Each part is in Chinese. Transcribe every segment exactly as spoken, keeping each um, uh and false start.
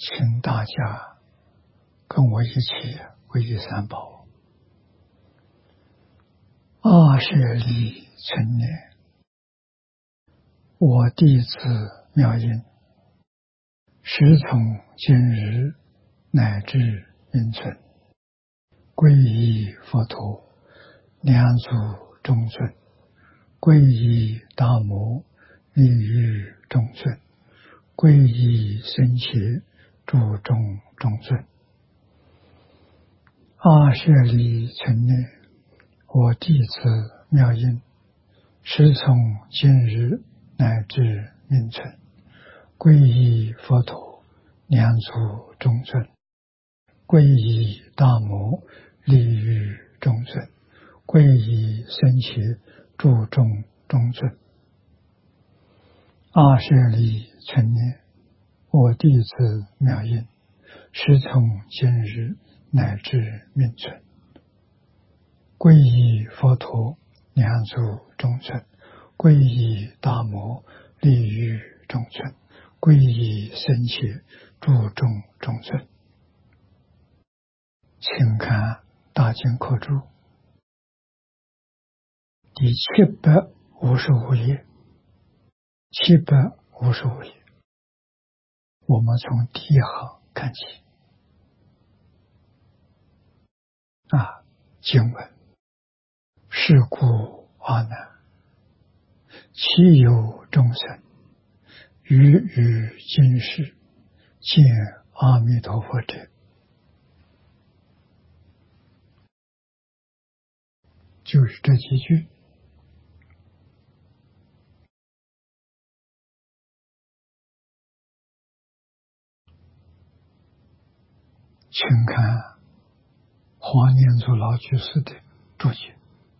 请大家跟我一起皈依三宝。阿舍利成念，我弟子妙音，时从今日乃至永存，皈依佛陀，两足中尊，皈依大摩，利于中尊，皈依僧伽，注中中尊。阿舍利成念，我弟子妙音，时从今日乃至永存，皈依佛陀，两足中尊，皈依大摩，利于中尊，皈依僧伽，注中中尊。阿舍利成念，我弟子妙音，时从今日乃至永存，皈依佛陀，两足中尊，皈依大摩，利于中尊，皈依僧伽，注中中尊。请看大经课注第七百五十五页，七百五十五页，我们从第一行看起。啊，经文：是故阿难，其有众生于于今世见阿弥陀佛者，就是这几句。请看黄念祖老居士的注解：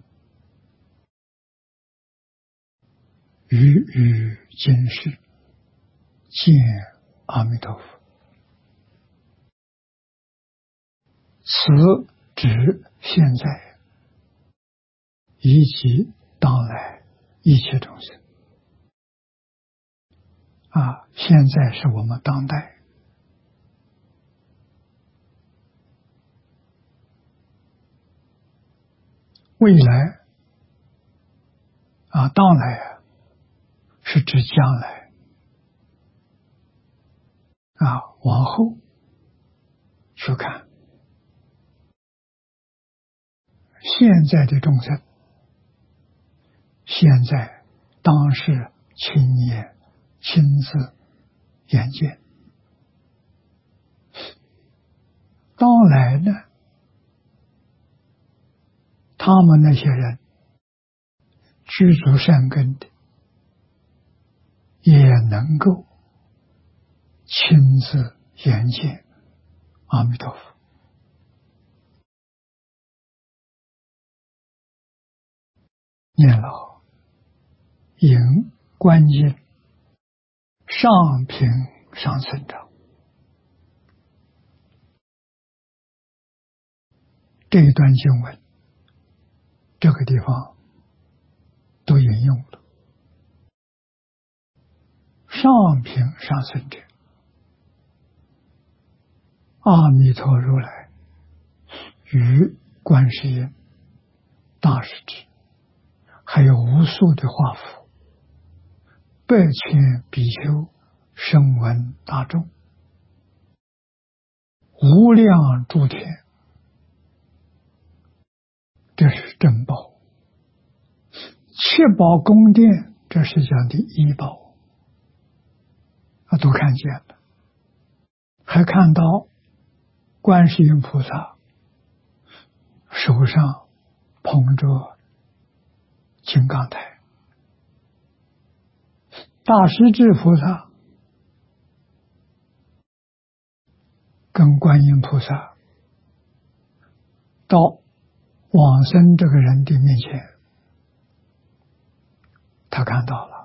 于于今世见阿弥陀佛，此指现在以及当来一切众生。啊，现在是我们当代，未来啊，当来啊，是指将来啊，往后去看。现在的众生，现在当是亲眼亲自眼见，当来呢，他们那些人具足善根的，也能够亲自眼见阿弥陀佛。念老引观音上品上僧章，这一段经文这个地方都引用了。上品上僧者，阿弥陀如来与观世音、大势至，还有无数的化符，百千比丘、声闻大众，无量诸天，这是珍宝。七宝宫殿，这是讲的医宝啊，都看见了。还看到观世音菩萨手上捧着金刚台，大势至菩萨跟观音菩萨到往生这个人的面前，他看到了。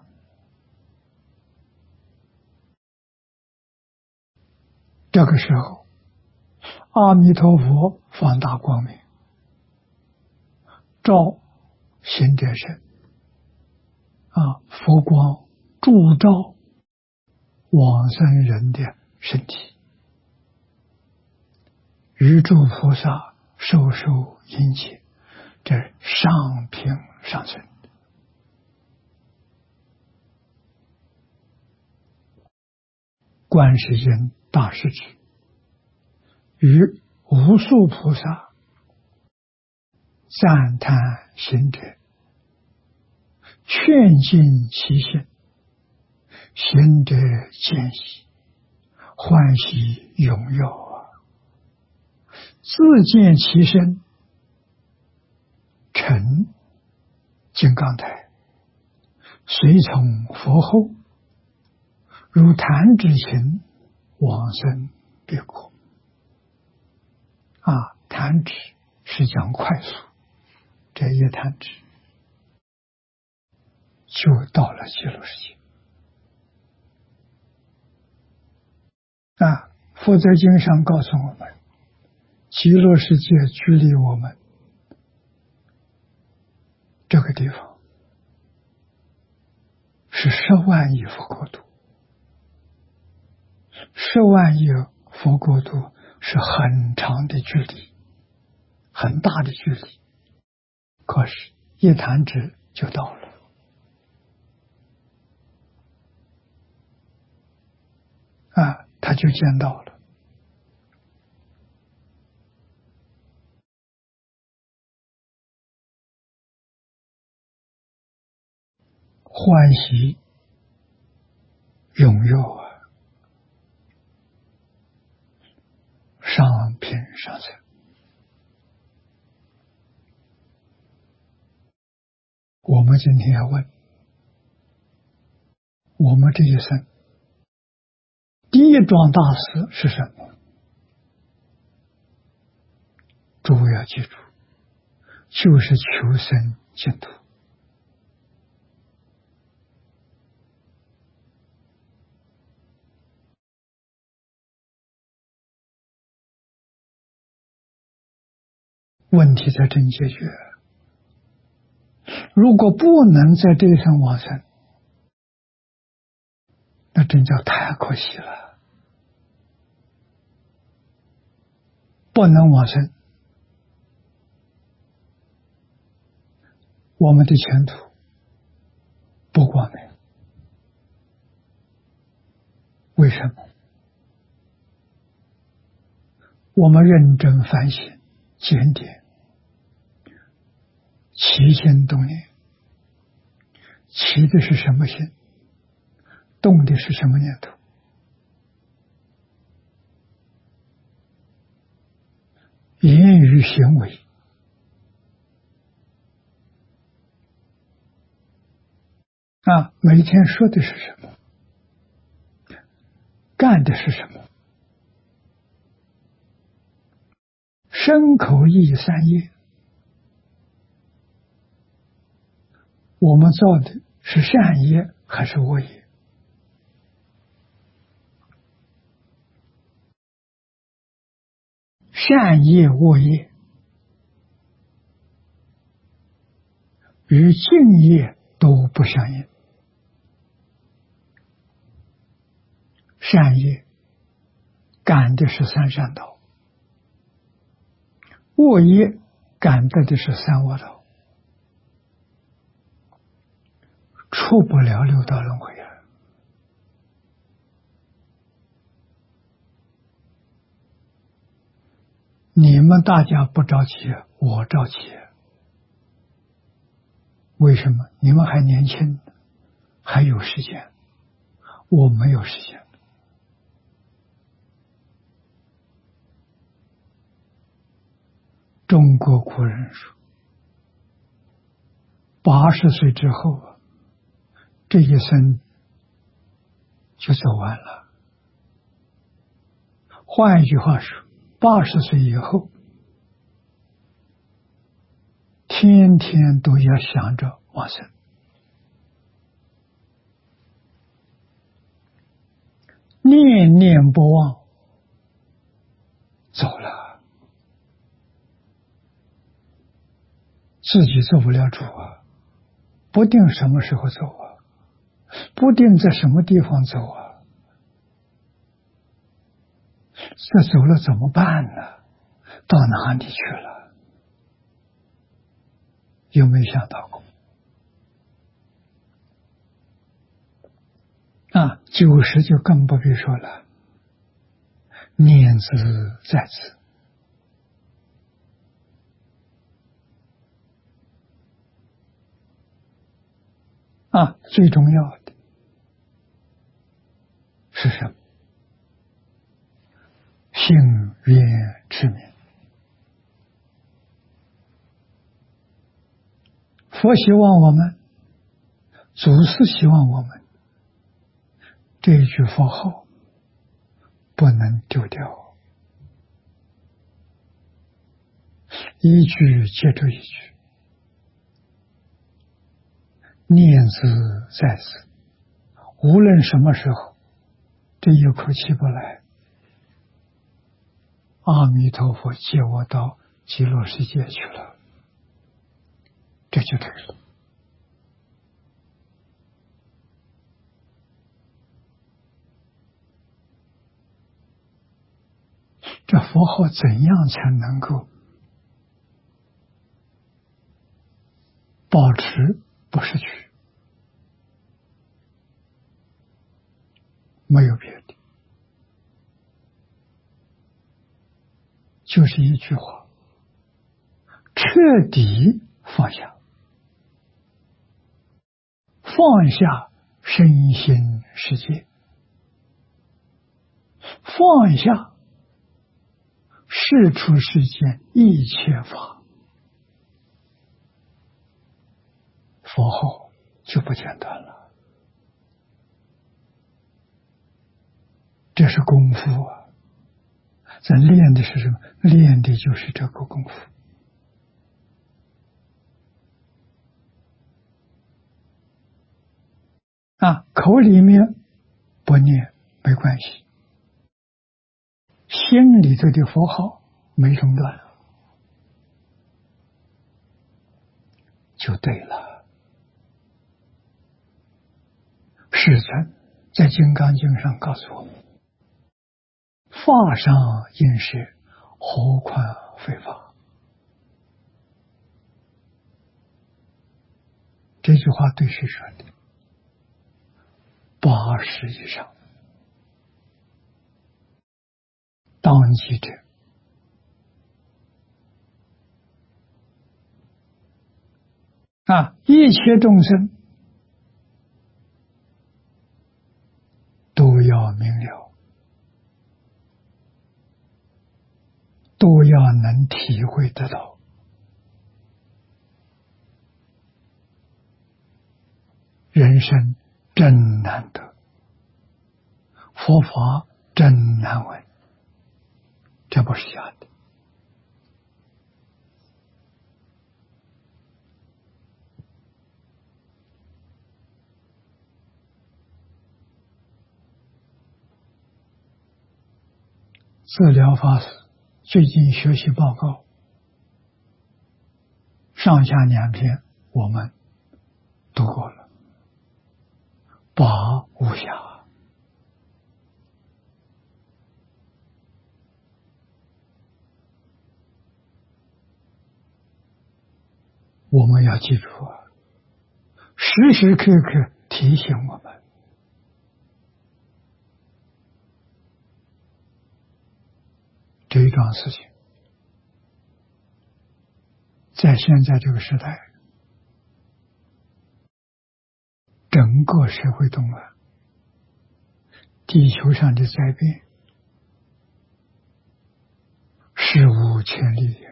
这个时候，阿弥陀佛放大光明，照行者身啊，佛光铸照往生人的身体与诸菩萨受受因解，这上品上尊。观世音大势至，与无数菩萨赞叹行者，劝进其心，行者见喜，欢喜踊跃啊！自见其身成金刚台，随从佛后，如弹指情，往生别国。啊，弹指是讲快速，这一弹指就到了极乐世界。啊，佛在经上告诉我们，极乐世界距离我们这个地方是十万亿佛国土，十万亿佛国土是很长的距离，很大的距离，可是一弹指就到了。啊，他就见到了。欢喜踊跃啊，上品上层。我们今天要问，我们这一生第一桩大事是什么？诸位要记住，就是求生净土。问题才真解决。如果不能在这一生往生，那真叫太可惜了。不能往生，我们的前途不光明。为什么？我们认真反省检点，起心动念，起的是什么心？动的是什么念头？言语行为啊，每天说的是什么？干的是什么？身口意三业，我们造的是善业还是恶业？善业恶业与净业都不相应。善业感的是三善道，恶业感得的是三恶道，出不了六道轮回啊！你们大家不着急，我着急。为什么？你们还年轻，还有时间，我没有时间。中国古人说，八十岁之后，这一生就走完了。换一句话说，八十岁以后，天天都要想着往生，念念不忘，走了。自己做不了主啊，不定什么时候走啊，不定在什么地方走啊，这走了怎么办呢？ 到哪里去了？有没有想到过？啊，九十就更不必说了，念兹在兹。啊，最重要的是什么？信愿持名。佛希望我们，祖师希望我们，这一句佛号不能丢掉，一句接着一句，念兹在兹。无论什么时候，这一口气不来，阿弥陀佛接我到极乐世界去了，这就对了。这佛号怎样才能够保持不失去？没有别的，就是一句话：彻底放下，放下身心世界，放下世出世间一切法，佛号就不简单了。这是功夫啊！咱练的是什么？练的就是这个功夫。啊，口里面不念没关系，心里头的佛号没中断，就对了。世尊在《金刚经》上告诉我们：法上应是，何况非法。这句话对谁说的？八十以上当机者，啊，一切众生都要明了，都要能体会得到。人生真难得，佛法真难闻，这不是假的。自疗法师最近学习报告上下两篇我们读过了，八无暇。我们要记住啊，时时刻刻提醒我们，这一桩事情在现在这个时代，整个社会动乱，地球上的灾变史无前例也。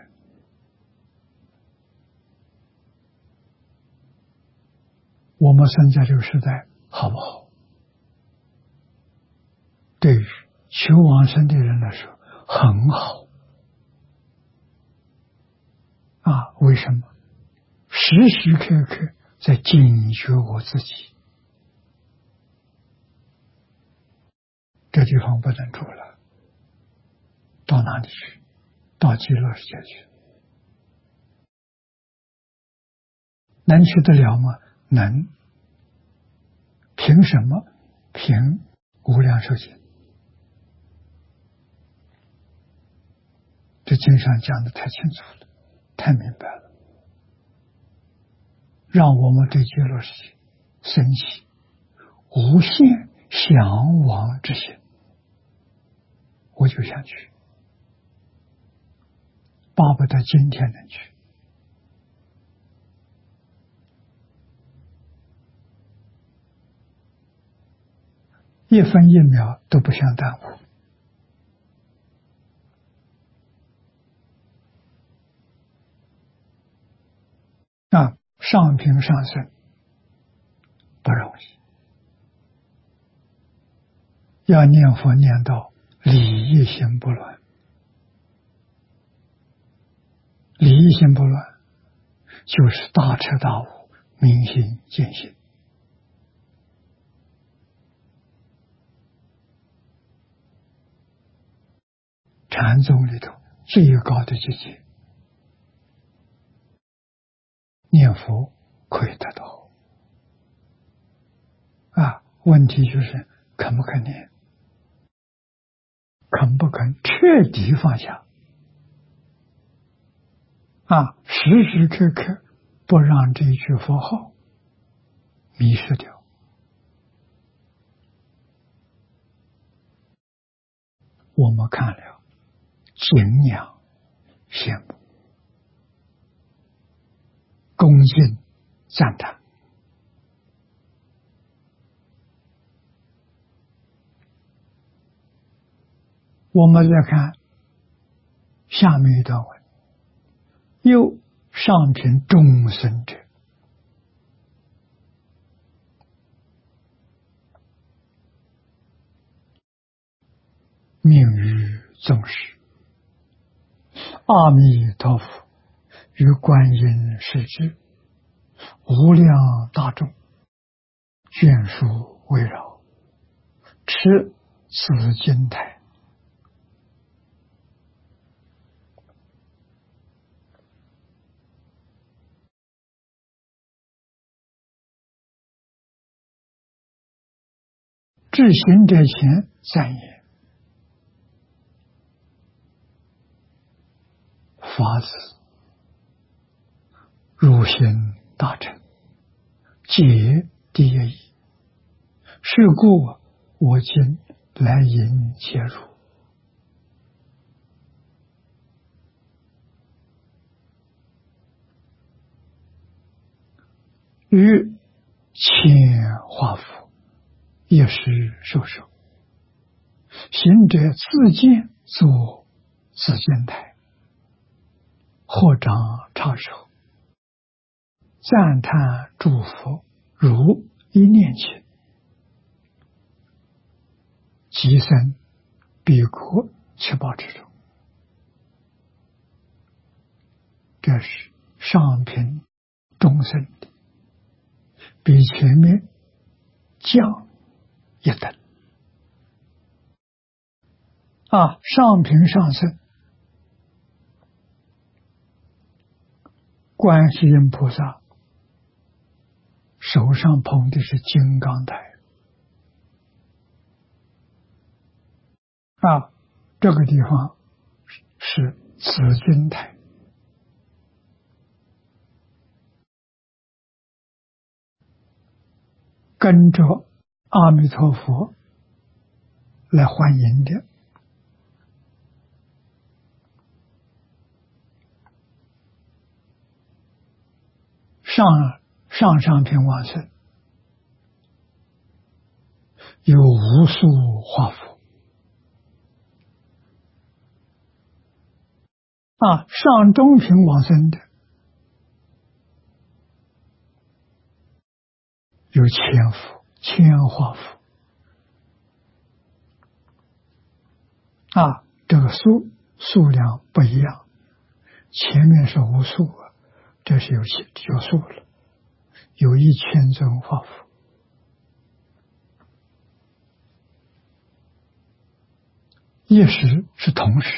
我们生在这个时代好不好？对于求往生的人来说很好啊！为什么？时时刻刻在警觉我自己，这地方不能住了，到哪里去？到极乐世界去。能去得了吗？能。凭什么？凭无量寿经。这经经上讲的太清楚了，太明白了，让我们对极乐世界升起无限向往之心。我就想去，巴不得今天能去。一分一秒都不想耽误。啊，上品上升不容易，要念佛念到理一心不乱，理一心不乱就是大彻大悟，明心见性。禅宗里头最高的境界，念佛可以得到。啊，问题就是肯不肯念，肯不肯彻底放下。啊，时时刻刻不让这一句佛号迷失掉。我们看了敬仰、羡慕、恭敬、赞叹。我们再看下面一段文，又上品众生者，命于众生，阿弥陀佛与观音世之无量大众眷属围绕，持此经台，至行者前赞言：法子入心大成，解第一义，是故我今来迎切入。于千华佛一时受受，行者自见作自见台，合掌插手，赞叹诸佛如一念起，即生彼国七宝之中。这是上品众生的，比前面降一等。啊，上品上升，观世音菩萨手上捧的是金刚台。啊，这个地方是紫金台。跟着阿弥陀佛来欢迎的。上上上品往生有无数华佛。啊，上中品往生的有千佛、千华佛。啊，这个数数量不一样，前面是无数，这是有有数了，有一千尊华佛。一时是同时，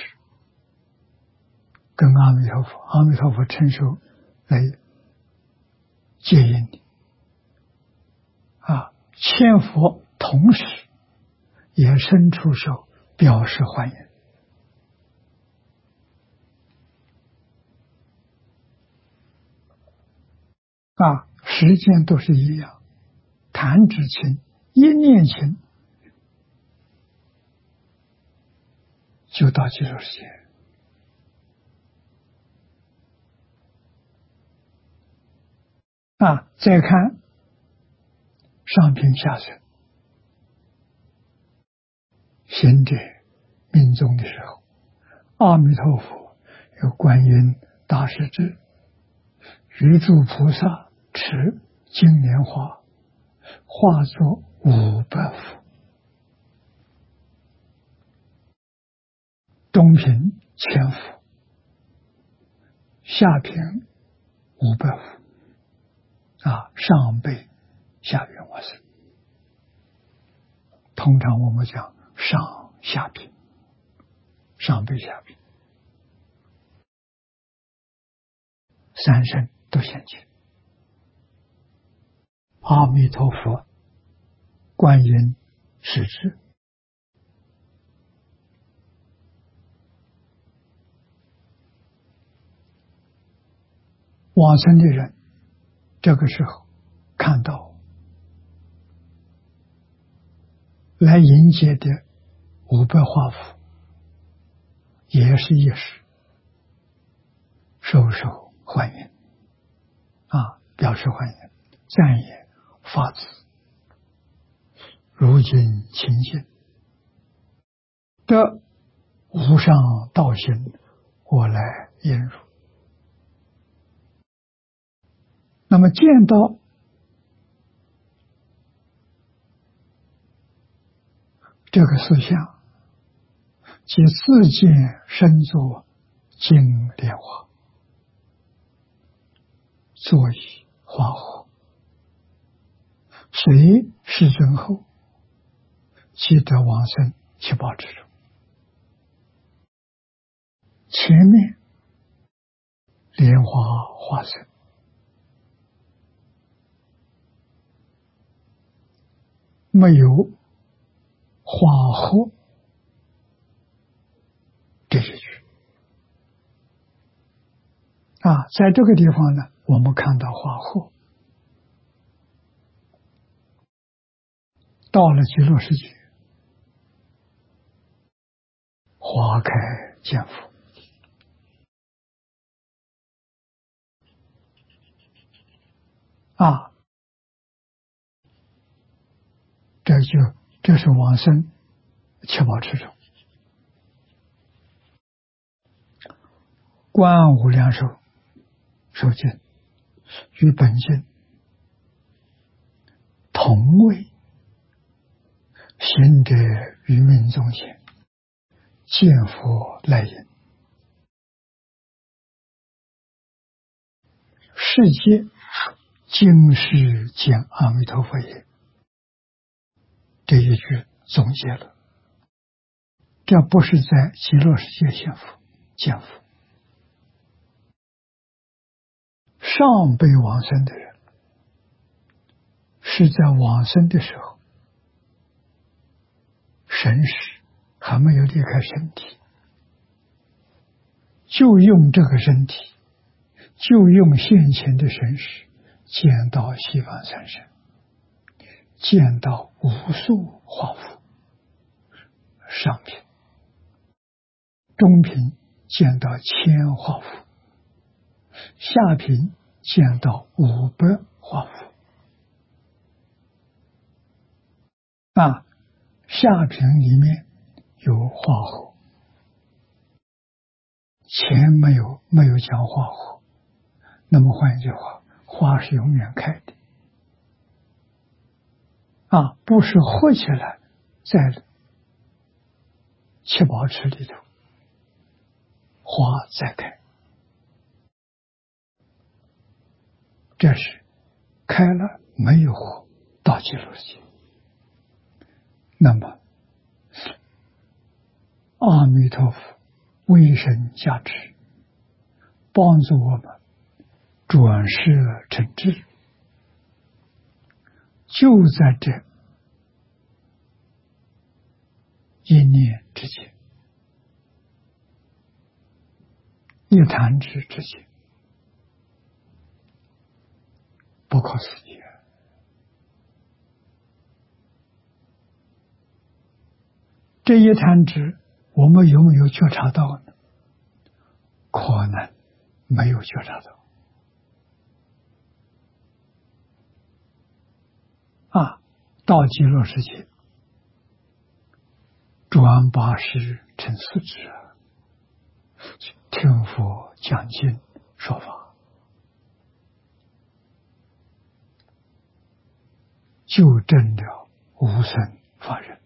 跟阿弥陀佛，阿弥陀佛承受来接引你。啊，千佛同时也伸出手表示欢迎。 啊，时间都是一样，弹指间，一念间就到极乐世界。啊，再看上品下生，行者命中的时候，阿弥陀佛有观音大势至，与诸菩萨持金莲花，化作五百幅，中品千幅，下品五百幅。啊，上辈下品往生，通常我们讲上下品，上辈下品，三生都现前。阿弥陀佛，观音是指往生的人，这个时候看到来迎接的五百画符，也是一时受受欢迎啊，表示欢迎，赞言发自如今清净得无上道行，我来引入。那么见到这个思想，即自见身作金莲花，坐以花火，随世尊后，即得往生七宝之中。前面莲花化身，没有花火这一句啊，在这个地方呢，我们看到花火到了极乐世界，花开见佛啊，这就这是往生七宝之中。观无量寿寿经与本经同为行者于命中前，见佛来迎，世界今世见阿弥陀佛也。这一句总结了，这不是在极乐世界见佛见佛，上辈往生的人是在往生的时候，神识还没有离开身体，就用这个身体，就用现前的神识，见到西方三圣，见到无数画符，上品中品见到千画符，下品见到五百画符啊，下品里面有花火，前没有没有讲花火，那么换一句话，花是永远开的啊，不是活起来在七宝池里头，花在开，这是开了没有活到极乐世界。那么阿弥陀佛为神加持，帮助我们转世成智，就在这一念之间，一弹指之间， 不可思议。这一弹指，我们有没有觉察到呢？可能没有觉察到。啊，到极乐世界，转八十成四智，听佛讲经说法，就证了无生法忍。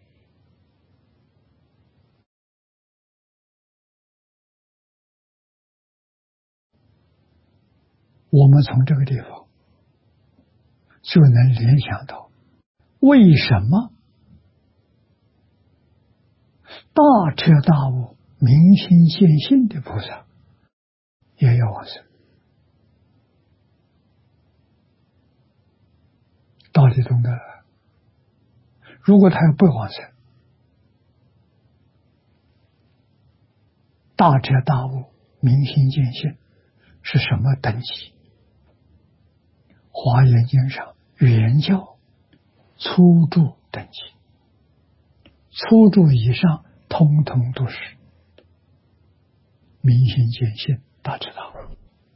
我们从这个地方就能联想到，为什么大彻大悟、明心见性的菩萨也要往生？道理懂得了。如果他要不往生，大彻大悟、明心见性是什么等级？华严经上原教初住等级，初住以上通通都是明心见性大彻大悟。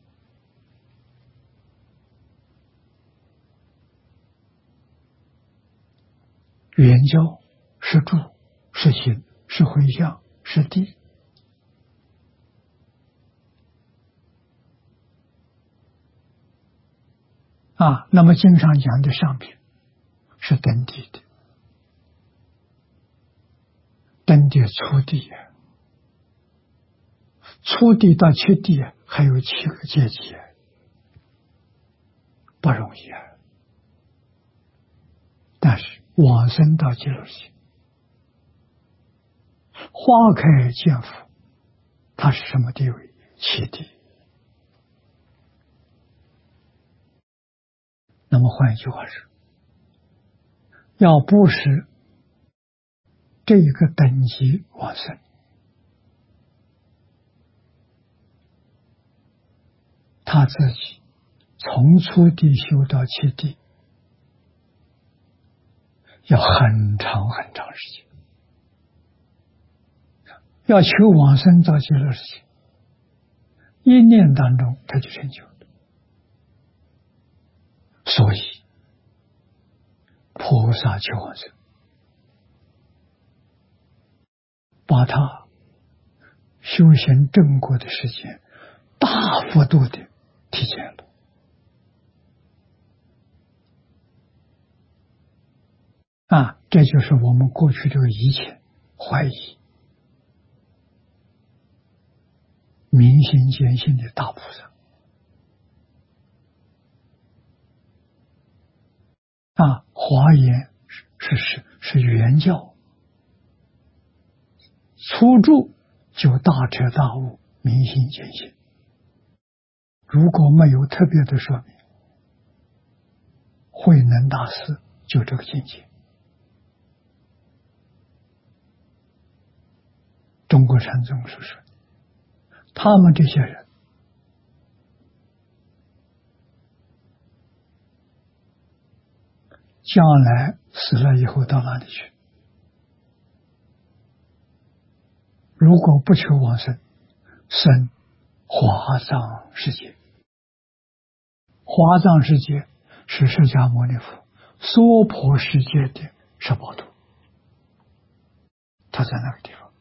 原教是住，是行，是回向，是地。啊，那么经常讲的上品是登地的，登地初地，初地到七地还有七个阶级，不容易啊。但是往生到极乐世界，花开见佛，它是什么地位？七地。那么换一句话说，要不是这一个等级往生，他自己从初地修到七地，要很长很长时间。要求往生到极乐世界，一念当中他就成就了。所以菩萨求往生，把他修行正果的时间大幅度的提前了。啊，这就是我们过去这个以前怀疑明心见性的大菩萨。啊，华严是是是原教，初住就大彻大悟，明心见性。如果没有特别的说明，慧能大师就这个境界。中国禅宗所说，他们这些人将来死了以后到哪里去？如果不求往生，生华藏世界。华藏世界是释迦牟尼佛娑婆世界的十八度，他在那个地方。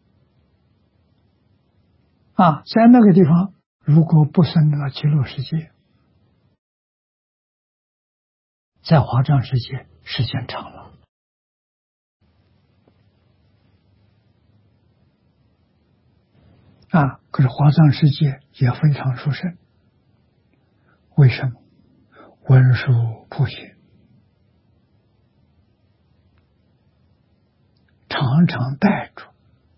啊，在那个地方，如果不生到极乐世界，在华藏世界时间长了。啊，可是华藏世界也非常殊胜。为什么？文殊普贤常常带着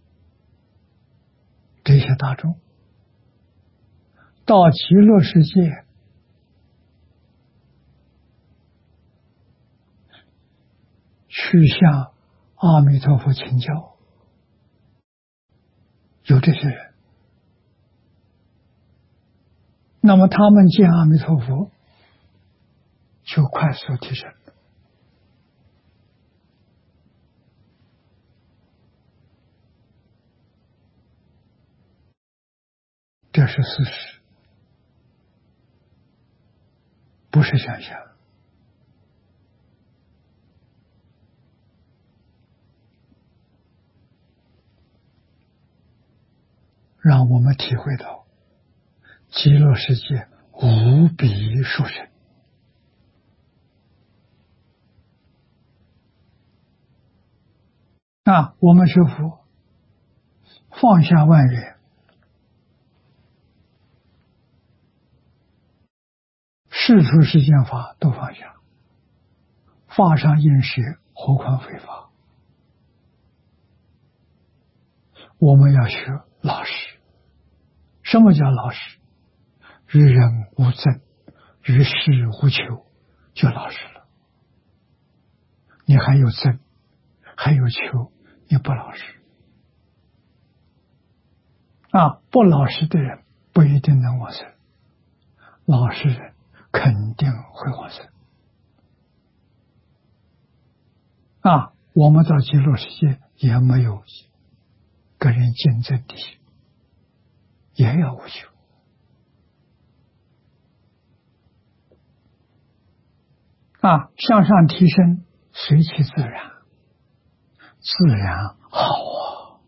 这些大众到极乐世界，去向阿弥陀佛请教。有这些人，那么他们见阿弥陀佛就快速提升。这是事实，不是想象。让我们体会到极乐世界无比殊胜。啊，我们学佛放下万缘，世出世间法都放下，法上应舍，何况非法？我们要学老实。什么叫老实？与人无争，与事无求，就老实了。你还有争，还有求，你不老实。啊，不老实的人不一定能往生，老实人肯定会往生。啊，我们到极乐世界也没有跟人竞争的心，也要无求。啊，向上提升，随其自然，自然好啊，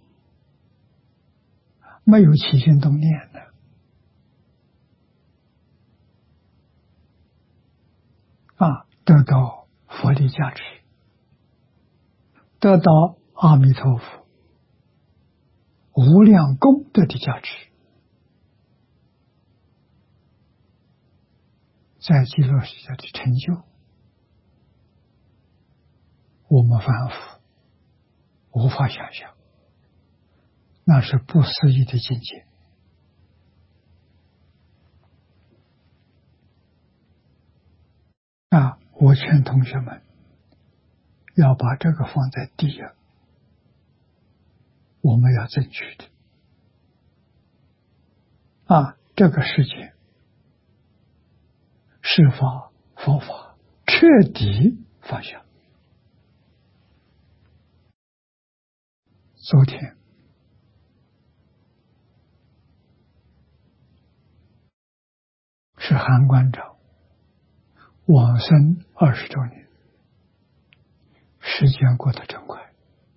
没有起心动念的。啊，得到佛的加持，得到阿弥陀佛无量功德的加持，在极乐世界的成就，我们凡夫无法想象，那是不思议的境界。啊，我劝同学们要把这个放在第一，我们要争取的。啊，这个世界是法佛法彻底放下。昨天是韩馆长往生二十周年，时间过得真快。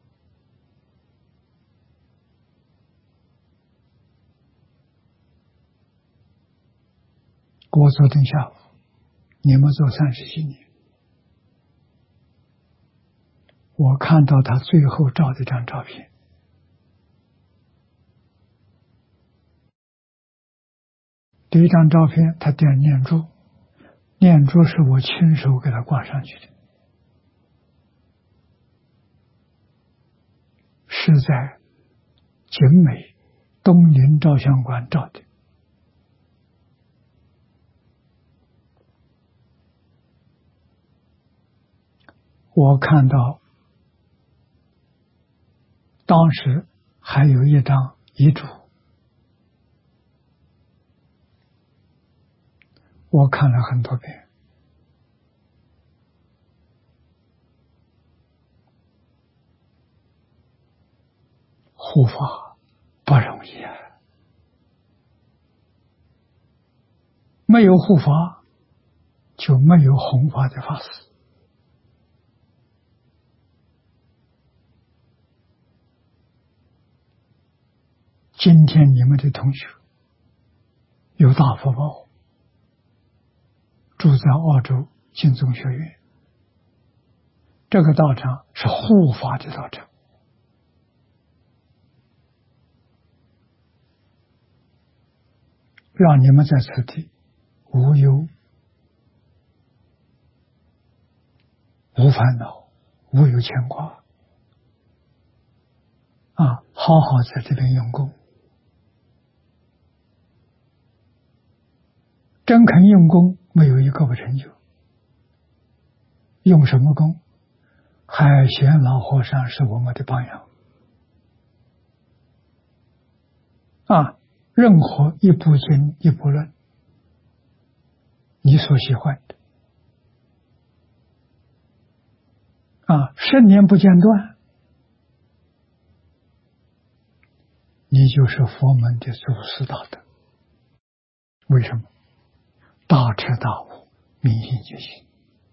我昨天下午，你们做三十几年，我看到他最后照这张照片，第一张照片他点念珠，念珠是我亲手给他挂上去的，是在景美东林照相馆照的。我看到当时还有一张遗嘱，我看了很多遍。护法不容易啊，没有护法就没有弘法的法师。今天你们的同学有大福报，住在澳洲净宗学院，这个道场是护法的道场，让你们在此地无忧无烦恼，无有牵挂啊，好好在这边用功，真肯用功，没有一个不成就。用什么功？海贤老和尚是我们的榜样啊！任何一部经一部论，你所喜欢的， 啊，十年不间断，你就是佛门的祖师大德。为什么？大彻大悟，明心见性。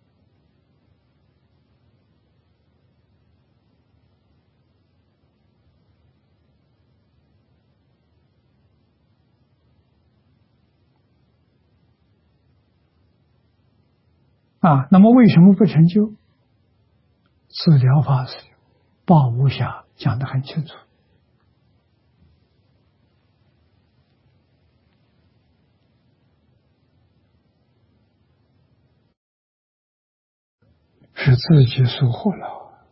啊，那么为什么不成就？治疗法是报无暇讲得很清楚。是自己疏忽了，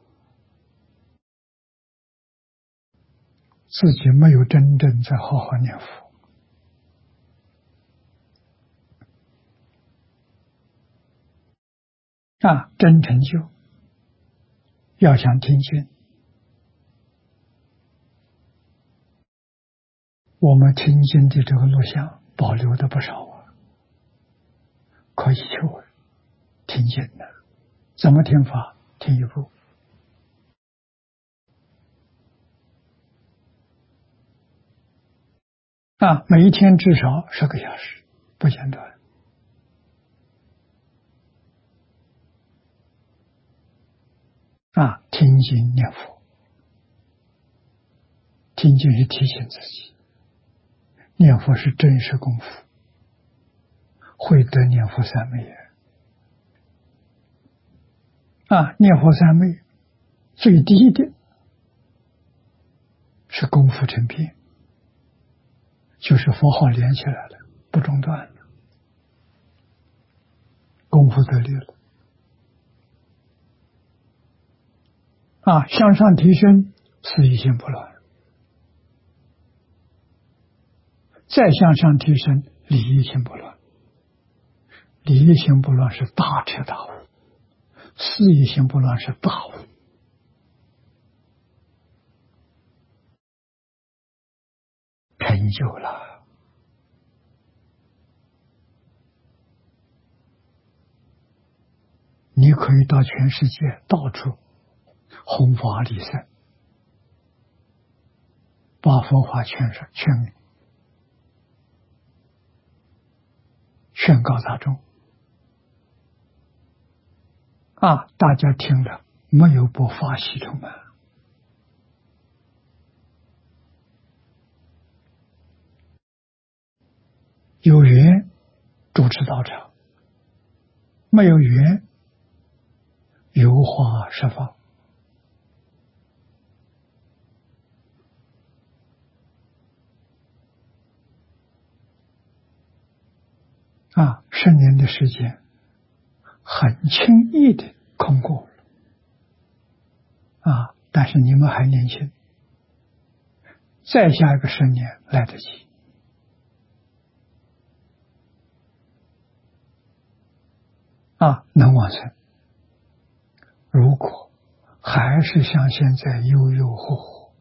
自己没有真正在好好念佛。啊，真成就，要想听经，我们听经的这个录像保留的不少啊，可以求听经的。怎么听法？听一部啊，每一天至少十个小时，不间断。啊，听经念佛，听经是提醒自己，念佛是真实功夫，会得念佛三昧啊！念佛三昧最低的是功夫成片，就是佛号连起来了，不中断了，功夫得力了啊！向上提升，思一心不乱，再向上提升，理一心不乱。理一心不乱是大彻大悟，思一心不乱是大悟。成就了。你可以到全世界到处弘法利生，把佛法劝说劝宣告大众啊！大家听了没有不法喜充满？有缘主持道场，没有缘有话释放。啊，十年的时间很轻易的空过了啊！但是你们还年轻，再下一个十年来得及啊！能往生。如果还是像现在悠悠忽忽，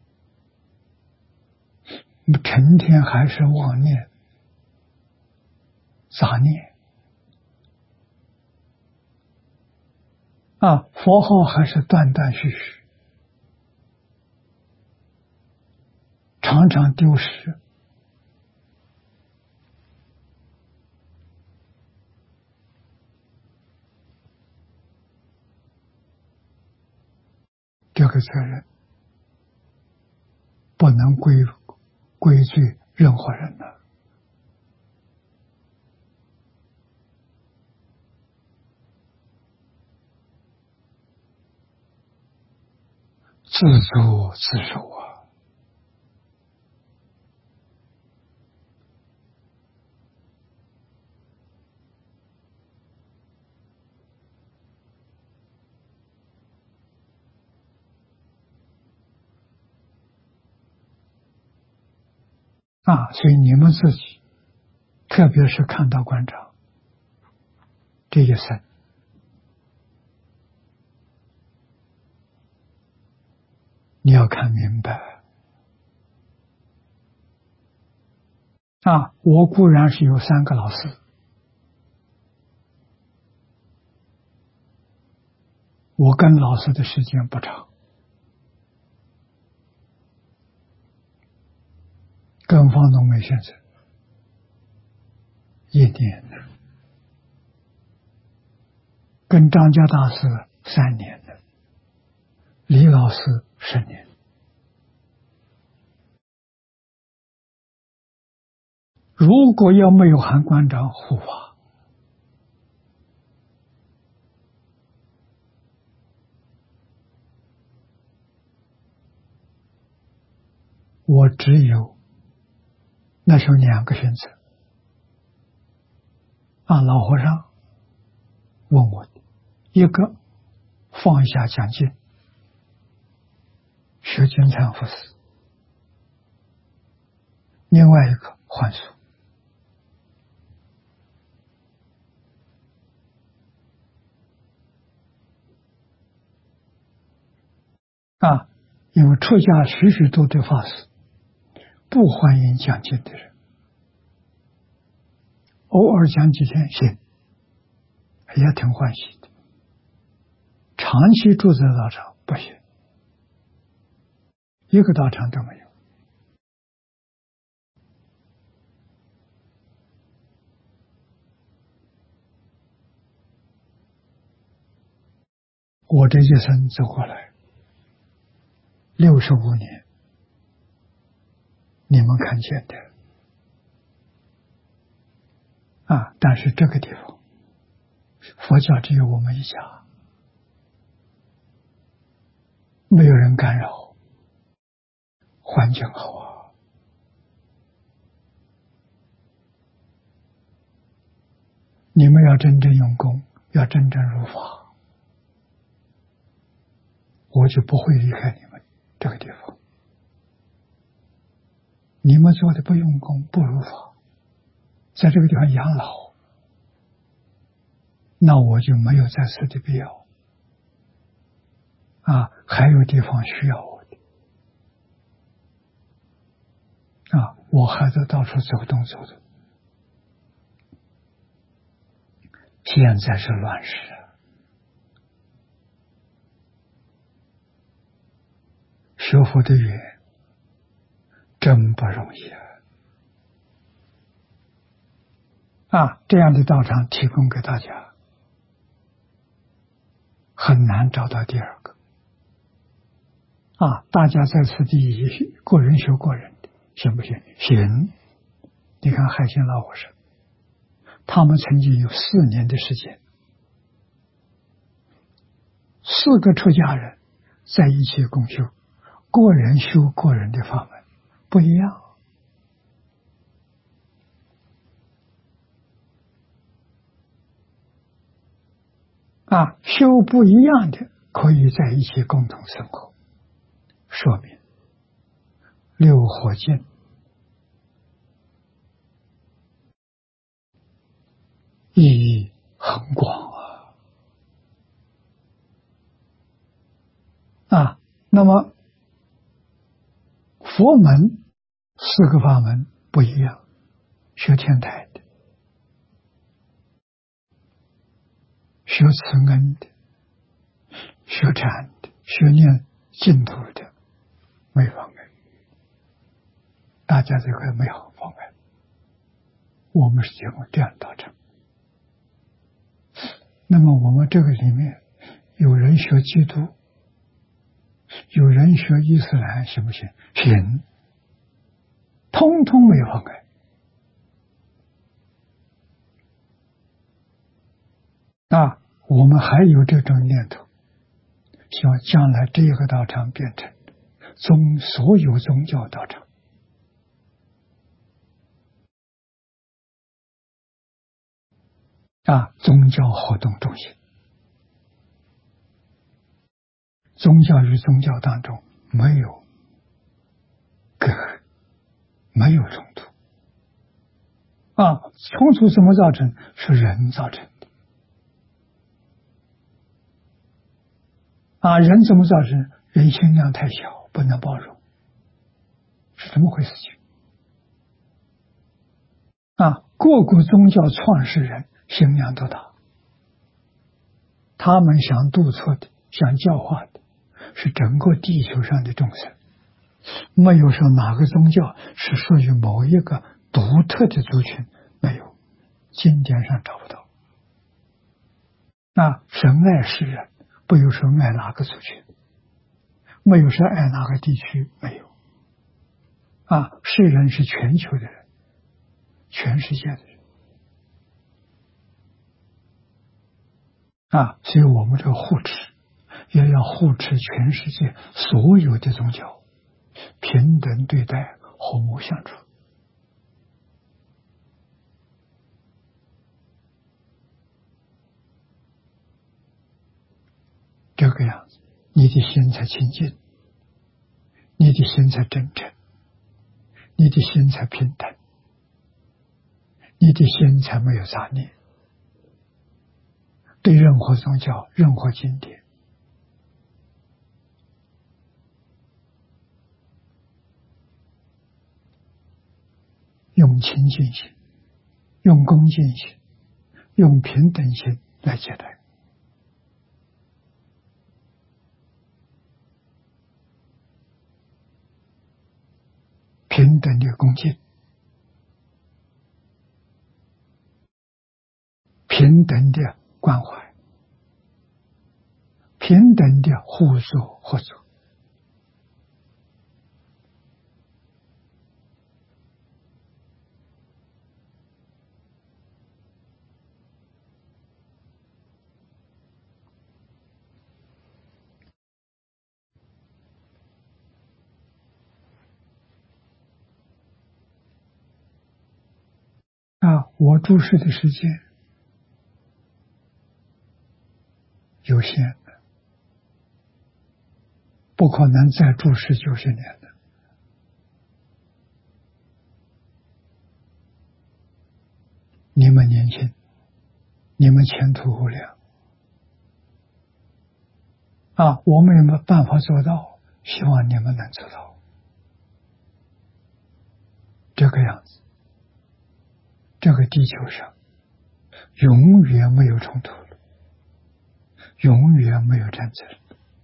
成天还是妄念杂念啊，佛号还是断断续续，常常丢失，这个责任不能归归罪任何人了。自作自受啊！啊，所以你们自己，特别是看到观察这一生，你要看明白啊！我固然是有三个老师， 我跟老师的时间不长，跟方东梅先生一年，跟张家大师三年的，李老师十年。如果要没有韩馆长护法，我只有那时候两个选择。啊，老和尚问我，一个放下讲经，学经忏佛事；另外一个还俗。啊，因为出家许许多多法师不欢迎讲经的人，偶尔讲几天行，也挺欢喜的。长期住在道场不行，一个道场都没有。我这一生走过来六十五年，你们看见的啊，但是这个地方佛教只有我们一家，没有人干扰，环境好啊。你们要真正用功，要真正入法，我就不会离开你们这个地方。你们做的不用功不如法，在这个地方养老，那我就没有在此的必要啊！还有地方需要我的啊！我还在到处走动走动。现在是乱世，学佛的缘真不容易啊！啊，这样的道场提供给大家，很难找到第二个。啊，大家在此地个人学个人的，行不行？行。你看海鲜老和尚，他们曾经有四年的时间，四个出家人在一起共修，个人修个人的法门，不一样。啊，修不一样的可以在一起共同生活，说明六火境意义很广啊！啊，那么佛门四个法门不一样，学天台的，学慈恩的，学禅的，学念净土的，没妨碍，大家这个没有妨碍。我们是提供这样的道场。那么我们这个里面有人学基督，有人学伊斯兰，行不行？行，通通没妨碍。啊，我们还有这种念头，希望将来这个道场变成宗所有宗教道场。啊，宗教活动中心，宗教与宗教当中没有隔阂，没有冲突。啊，冲突怎么造成？是人造成的。啊，人怎么造成？人心量太小，不能包容，是这么回事情。啊，各个宗教创始人心量都大，他们想度错的想教化的是整个地球上的众生，没有说哪个宗教是属于某一个独特的族群，没有，经典上找不到。那神爱世人，不有说爱哪个族群，没有说爱哪个地区，没有。啊，世人是全球的人，全世界的人。啊，所以我们这个护持也要护持全世界所有的宗教，平等对待，和睦相处。这个样子，你的心才清净，你的心才真诚，你的心才平等，你的心才没有杂念。对任何宗教、任何经典，用清净心、用恭敬心、用平等心来接待。平等的恭敬，平等的关怀，平等的互助合作。啊，我注释的时间有限的，不可能再注释九十年的。你们年轻，你们前途无量啊！我们有没有办法做到？希望你们能做到这个样子。这个地球上永远没有冲突了，永远没有战争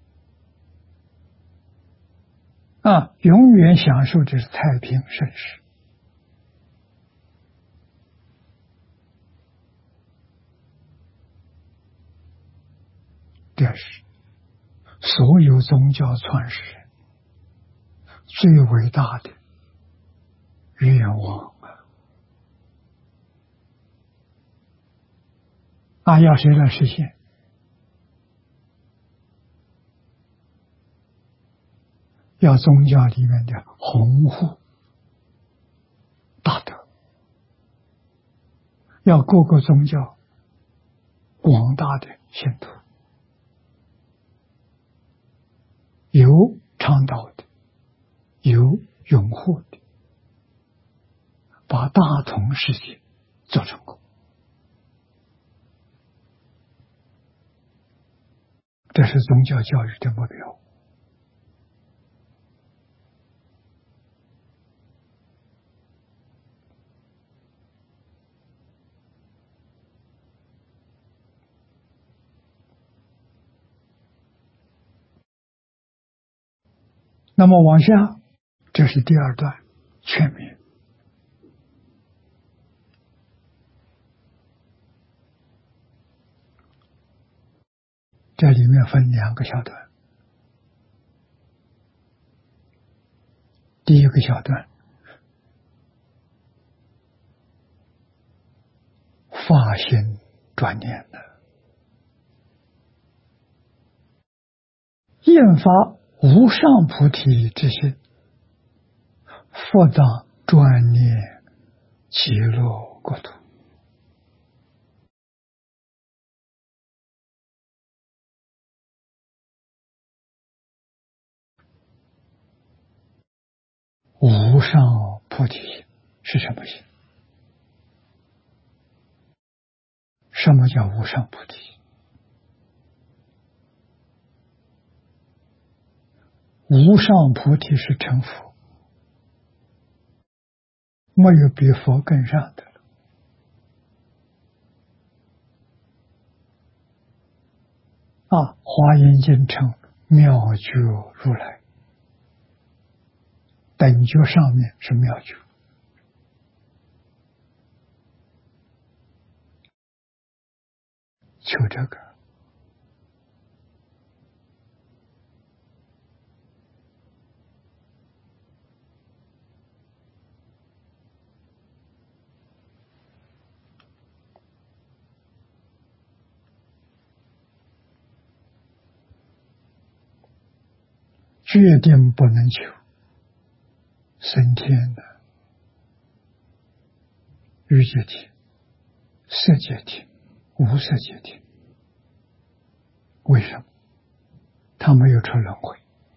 啊！永远享受的是太平盛世。这是所有宗教创始人最伟大的愿望啊！啊，要谁来实现？要宗教里面的弘护大德，要各个宗教广大的信徒，有倡导的，有拥护的，把大同世界做成功。这是宗教教育的目标。那么往下，这是第二段劝勉。这里面分两个小段。第一个小段，发心转念的，印发无上菩提之心，复当专念极乐国土。无上菩提心是什么心？什么叫无上菩提心？无上菩提是成佛，没有比佛更上的了。 啊，华严经称妙觉如来，等觉上面是妙觉。求这个，决定不能求升天的欲界天、色界天、无色界天。为什么？他没有出轮回，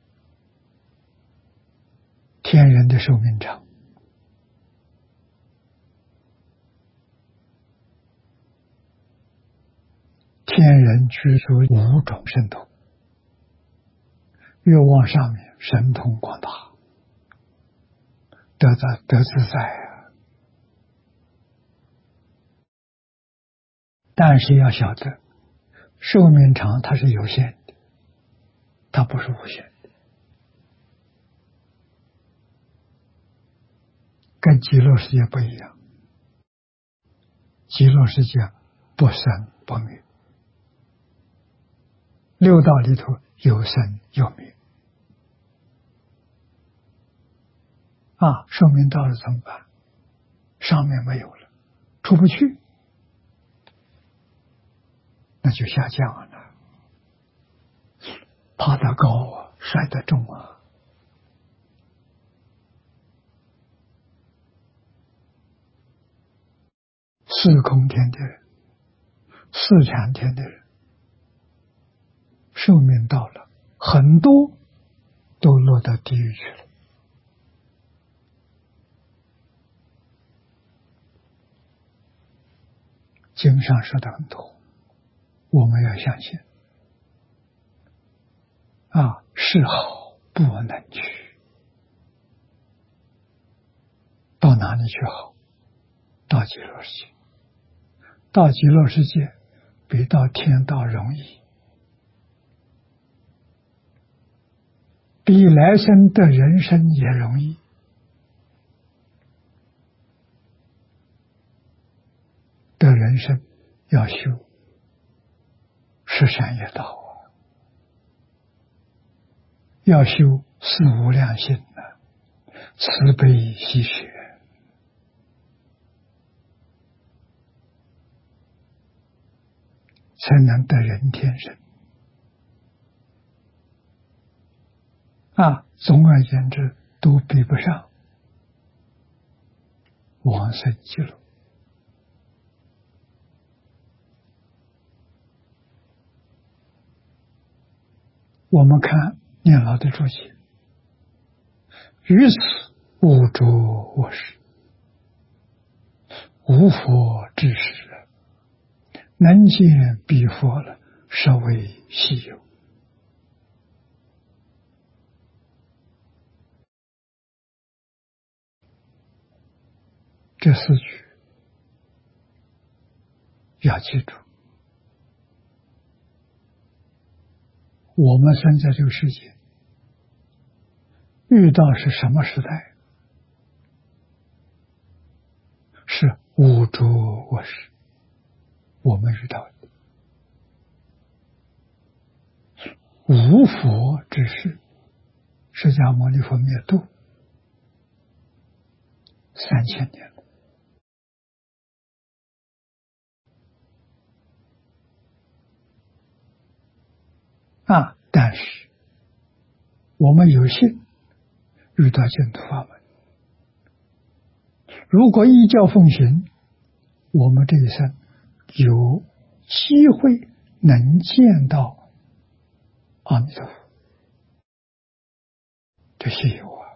天人的寿命长，天人居住五种神通，越往上面神通广大，得在得自在啊。但是要晓得，寿命长它是有限的，它不是无限的，跟极乐世界不一样。极乐世界不生不灭，六道里头有生有灭啊，寿命到了怎么办？上面没有了，出不去，那就下降了，爬得高啊，摔得重啊。四空天的人，四禅天的人，寿命到了，很多都落到地狱去了。经上说的很多，我们要相信啊，是好不能去，到哪里去好？到极乐世界。到极乐世界比到天道容易，比来生的人生也容易。的人生要修十善业道啊，要修四无量心啊，慈悲喜舍，才能得人天身啊。总而言之，都比不上往生极乐。我们看念老的注解，于此无着我识，无佛之时，能见彼佛了，实为稀有。这四句要记住，我们生在这个世界，遇到是什么时代？是无着我识，我们遇到的无佛之时，释迦牟尼佛灭度三千年了啊！但是我们有幸遇到净土法门，如果依教奉行，我们这一生有机会能见到阿弥陀佛，这稀有啊！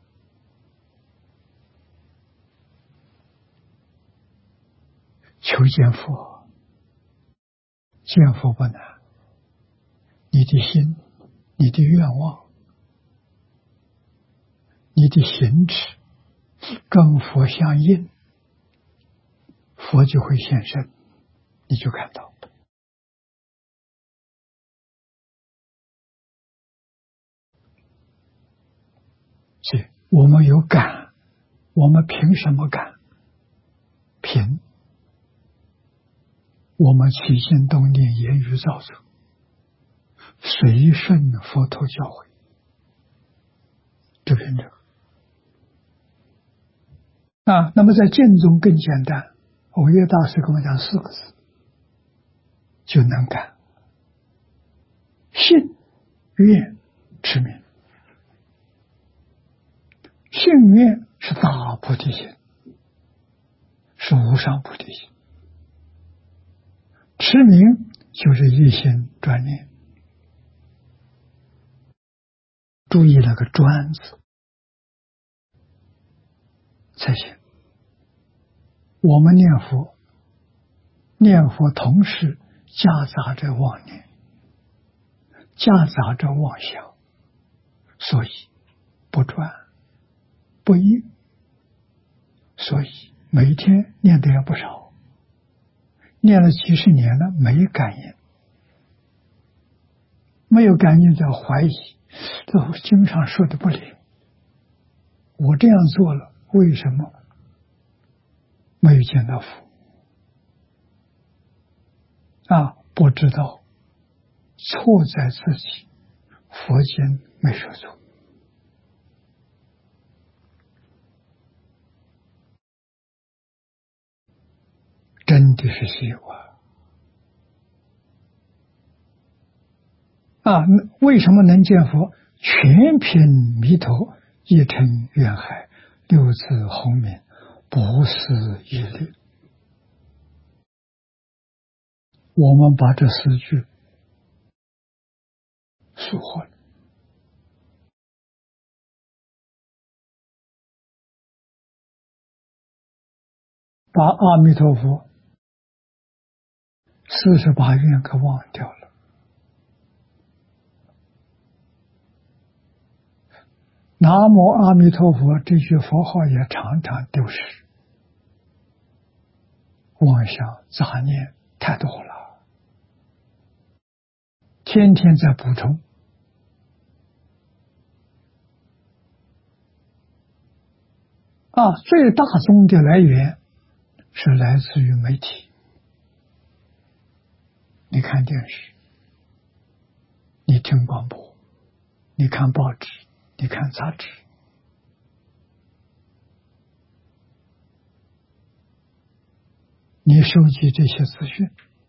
求见佛，见佛不难，你的心、你的愿望、你的行持跟佛相应，佛就会现身，你就看到。 所以我们有感，我们凭什么感？凭我们起心动念、言语造作，随顺佛陀教诲，就凭这个啊。那么在经中更简单，蕅益大师跟我讲四个字，就能感：信、愿、持名。信愿是大菩提心，是无上菩提心；持名就是一心专念。注意那个专字才行。我们念佛，念佛同时夹杂着妄念，夹杂着妄想，所以不专不一，所以每一天念的也不少，念了几十年了没感应，没有感应就怀疑，这经上说的不灵，我这样做了为什么没有见到佛啊？不知道错在自己，佛经没说错。真的是希望啊！为什么能见佛？全凭弥陀一尘愿海，六字洪名，不是一律。我们把这四句疏忽了，把阿弥陀佛四十八愿给忘掉了。南无阿弥陀佛这句佛号也常常丢失，妄想杂念太多了，天天在补充。啊，最大宗的来源是来自于媒体。你看电视，你听广播，你看报纸，你看杂志，你收集这些资讯，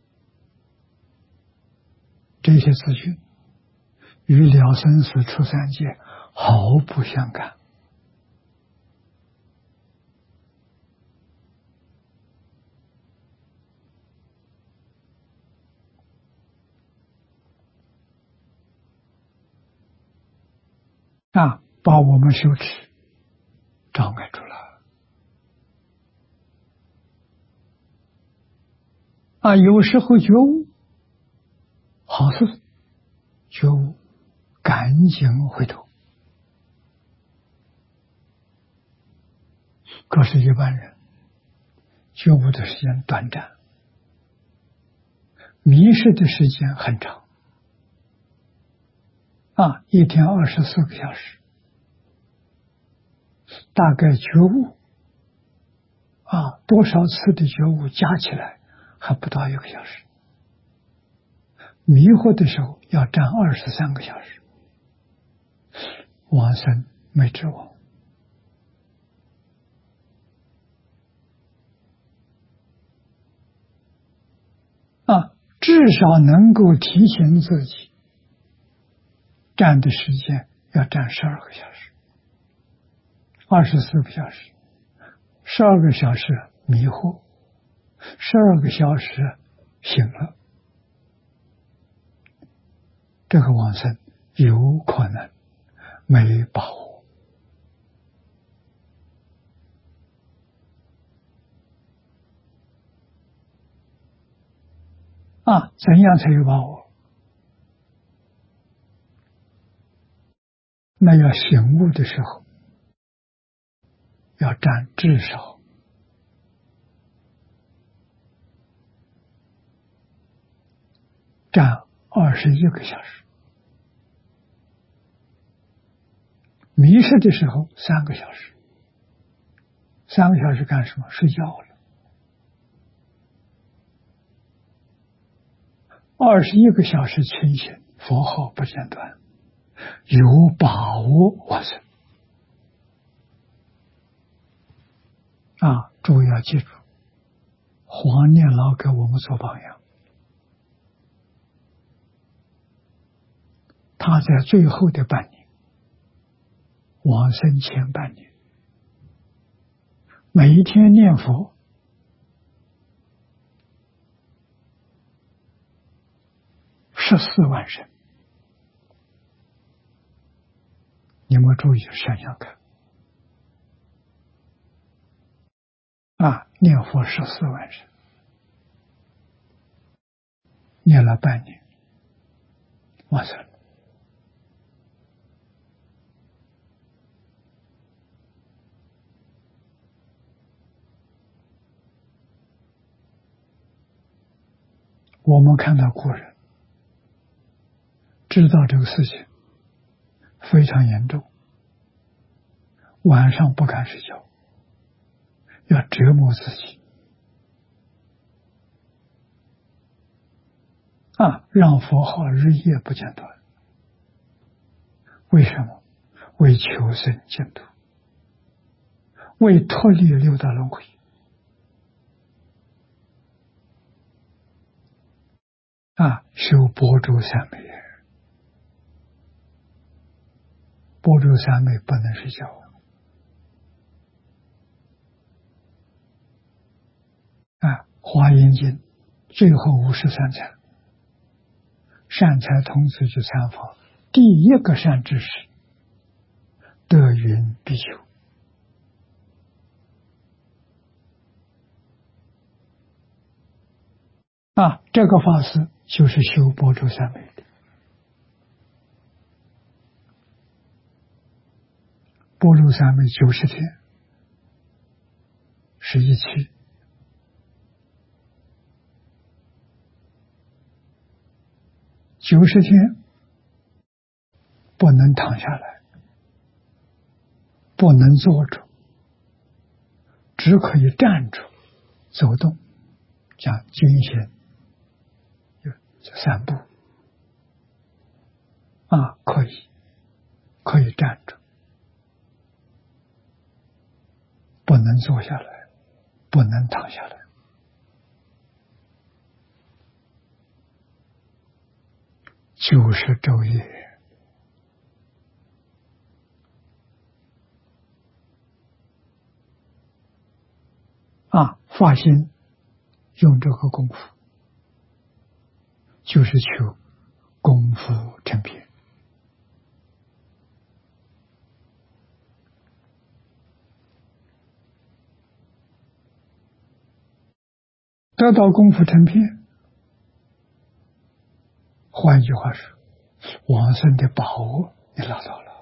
这些资讯与了生死出三界毫不相干。啊，把我们羞耻障碍住了。啊，有时候觉悟，好事觉悟，赶紧回头。可是一般人觉悟的时间短暂，迷失的时间很长。啊，一天二十四个小时，大概觉悟啊，多少次的觉悟加起来还不到一个小时。迷惑的时候要占二十三个小时，往生没指望。啊，至少能够提醒自己，占的时间要占十二个小时，二十四个小时，十二个小时迷惑，十二个小时醒了，这个往生有可能没把握。啊，怎样才有把握？那要醒悟的时候，要占至少占二十一个小时。 迷失的时候三个小时，三个小时干什么？睡觉了。二十一个小时清醒，佛号不间断，有把握往生。啊，诸位要记住，黄念老给我们做榜样。他在最后的半年，往生前半年，每一天念佛十四万声。你们注意想想看，啊，念佛十四万声，念了半年，往生了。我们看到古人知道这个事情非常严重，晚上不敢睡觉，要折磨自己啊，让佛号日夜不间断。为什么？为求生净土，为脱离六道轮回。啊，修般舟三昧，般舟三昧不能睡觉。啊，华严经最后五十三禅，善财童子去参访，第一个善知识，得云必求。啊，这个法师就是修般舟三昧的。般舟三昧九十天是一期，九十天不能躺下来，不能坐着，只可以站着走动，讲经行散步啊，可以可以站着，不能坐下来，不能躺下来。九十昼夜，啊，发心用这个功夫，就是求功夫成片。得到功夫成片，换一句话说，往生的把握你拿到了。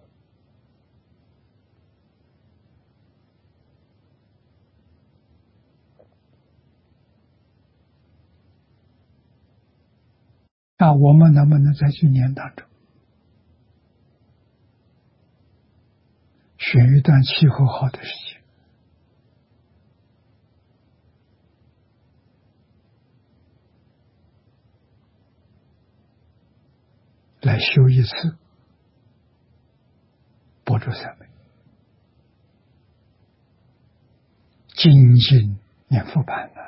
那我们能不能在今年当中选一段气候好的时间，来修一次般舟三昧，精进念佛版呢？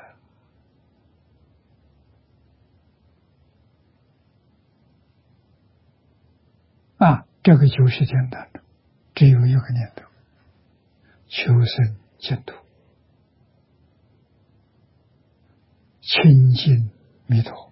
啊，这个九十天当中，只有一个念头：求生净土，亲近弥陀。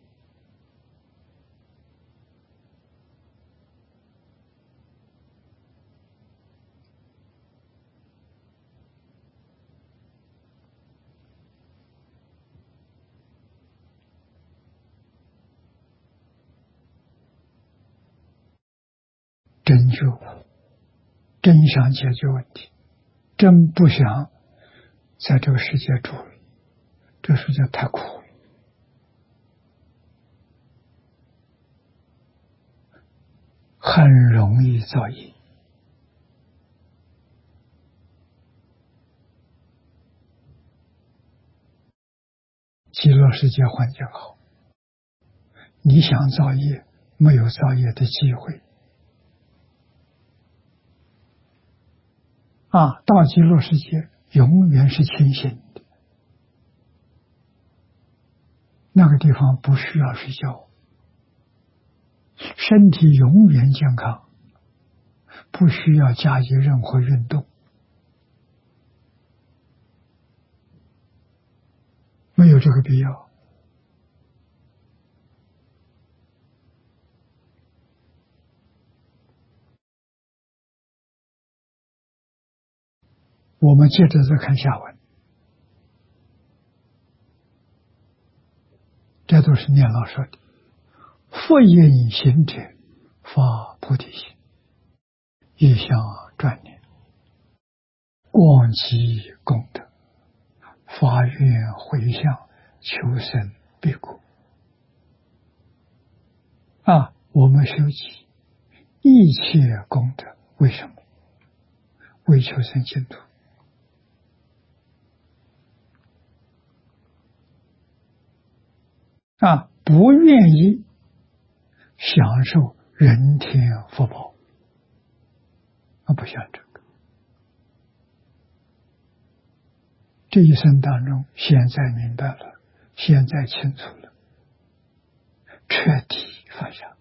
真修，真想解决问题，真不想在这个世界住了，这世界太苦了。很容易造业， 极乐世界环境好，你想造业，没有造业的机会。啊，到极乐世界永远是清醒的，那个地方不需要睡觉，身体永远健康，不需要加以任何运动，没有这个必要。我们接着再看下文，这都是念老说的。佛印行者发菩提心，一向专念，广积功德，发愿回向，求生彼国。啊，我们修集一切功德，为什么？为求生净土。啊，不愿意享受人天福报，啊，不想这个。这一生当中，现在明白了，现在清楚了，彻底放下。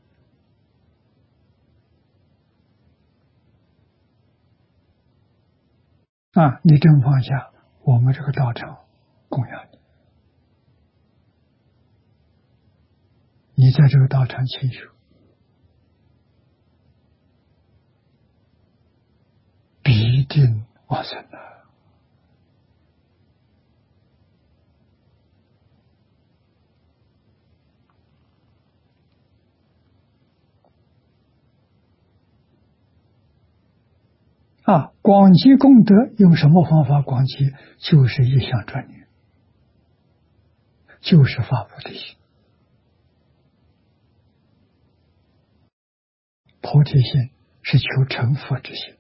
啊，你真放下，我们这个道场供养你，你在这个道场清修，必定往生了。啊，广积功德用什么方法广积？就是一向专念，就是发菩提心。菩提心是求成佛之心。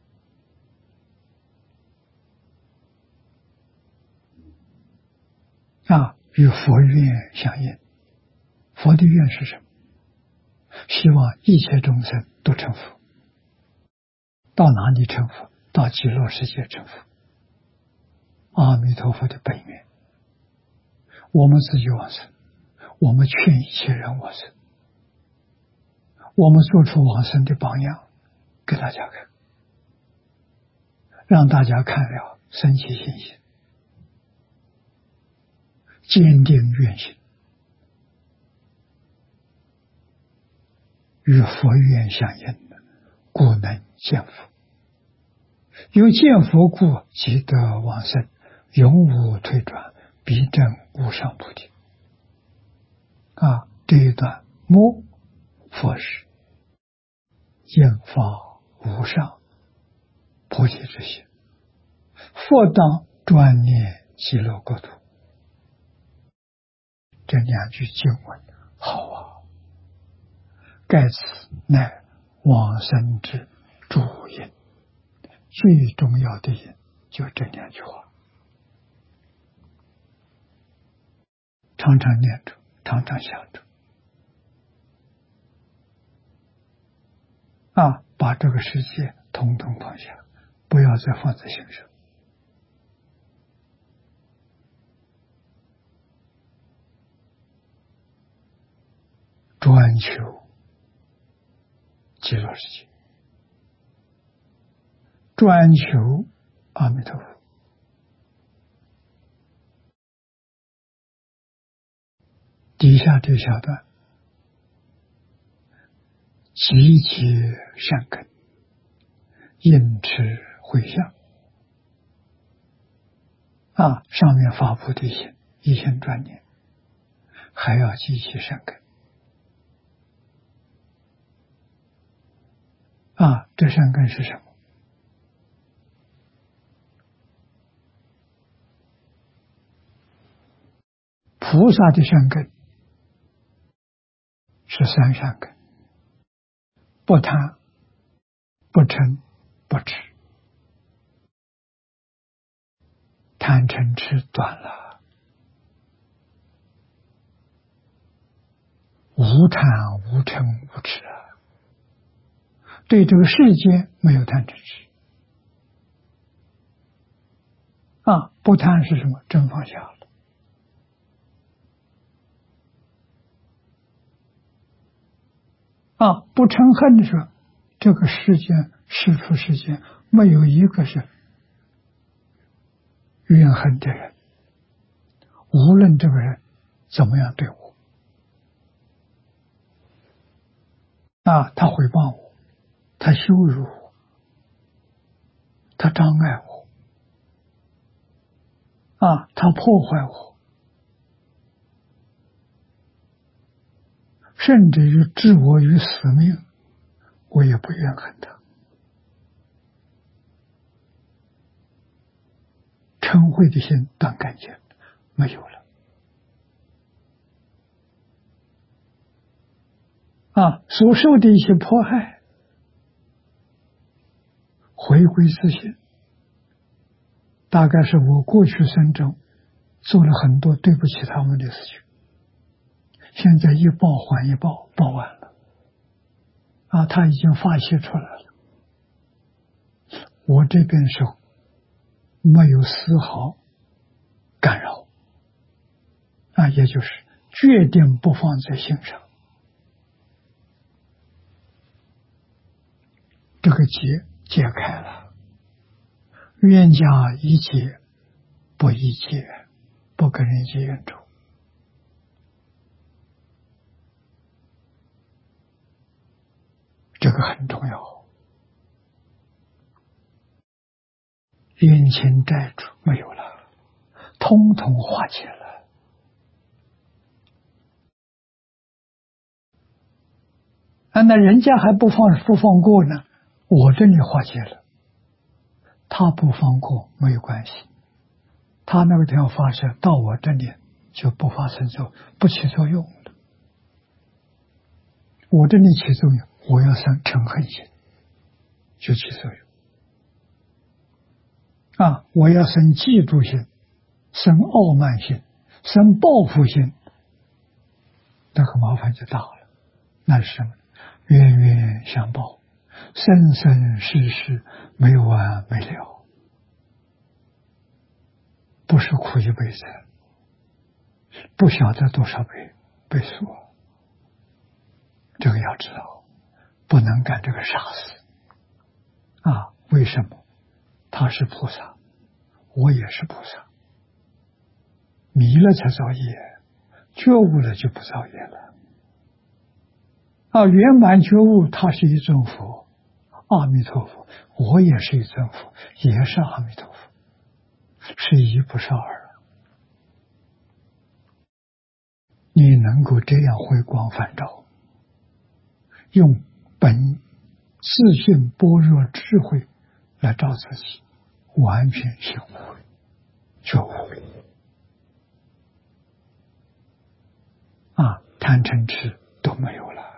啊，与佛愿相应。佛的愿是什么？希望一切众生都成佛。到哪里成佛？到极乐世界成佛。阿弥陀佛的本愿。我们自己往生，我们劝一切人往生，我们做出往生的榜样给大家看，让大家看了生起信心，坚定愿心，与佛愿相应的，故能见佛。有见佛故，即得往生，永无退转，必证无上菩提。啊，这一段末佛是见法无上菩提之心，佛当专念极乐国土。这两句经文好啊！盖此乃往生之主因，最重要的因就这两句话，常常念着，常常想着，啊，把这个世界统统放下，不要再放在心上。专求极乐世界，专求阿弥陀佛。底下这小段，集结善根，应持回向。啊，上面发菩提心，一心专念，还要集结善根。啊，这善根是什么？菩萨的善根是三善根：不贪、不嗔、不痴。贪嗔痴断了， 无贪无嗔无痴啊，对这个世界没有贪嗔痴啊，不贪是什么？真放下了啊，不嗔恨的时候，这个世间世出世间没有一个是怨恨的人，无论这个人怎么样对我啊，他诽谤我，他羞辱我，他障碍我啊，他破坏我，甚至于置我于死命，我也不怨恨他。嗔恚的心断干净，没有了啊！所受的一些迫害，回归自性，大概是我过去生中做了很多对不起他们的事情，现在一报还一报，报完了啊，他已经发泄出来了，我这边是没有丝毫干扰啊，也就是决定不放在心上，这个结解开了，冤家宜解不宜结，不跟人结冤仇。这个很重要，冤亲债主没有了，通通化解了啊！那人家还不放不放过呢，我这里化解了，他不放过没有关系，他那个地方发射到我这里就不发生作不起作用了，我这里起作用，我要生嗔恨心就起作用啊！我要生嫉妒心，生傲慢心，生报复心，那个麻烦就大了。那是什么？冤冤相报，生生世世没完没了，不是苦一辈子，不晓得多少倍倍数，这个要知道，不能干这个傻事啊！为什么？他是菩萨，我也是菩萨，迷了才造业，觉悟了就不造业了啊！圆满觉悟，他是一尊佛，阿弥陀佛，我也是一尊佛，也是阿弥陀佛，是一不是二。你能够这样回光返照，用本自信般若智慧来照自己，完全醒悟觉悟啊，贪嗔痴都没有了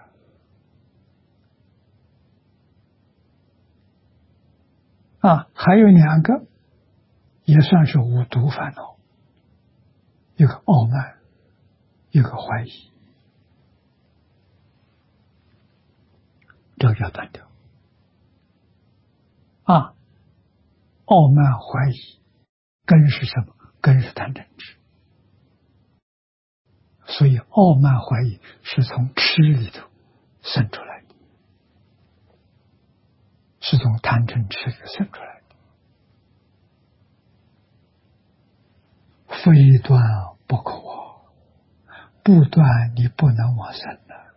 啊。还有两个也算是五毒烦恼，一个傲慢，一个怀疑，这个要断掉啊。傲慢怀疑根是什么？根是贪嗔痴，所以傲慢怀疑是从痴里头生出来的，是从贪嗔痴里生出来的，非断不可忘，不断你不能往生的。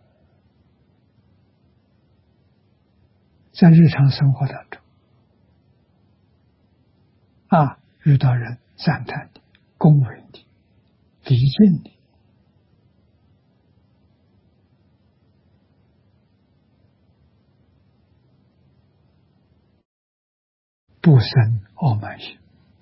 在日常生活当中啊，遇到人赞叹你、恭维你、礼敬你，不生傲慢心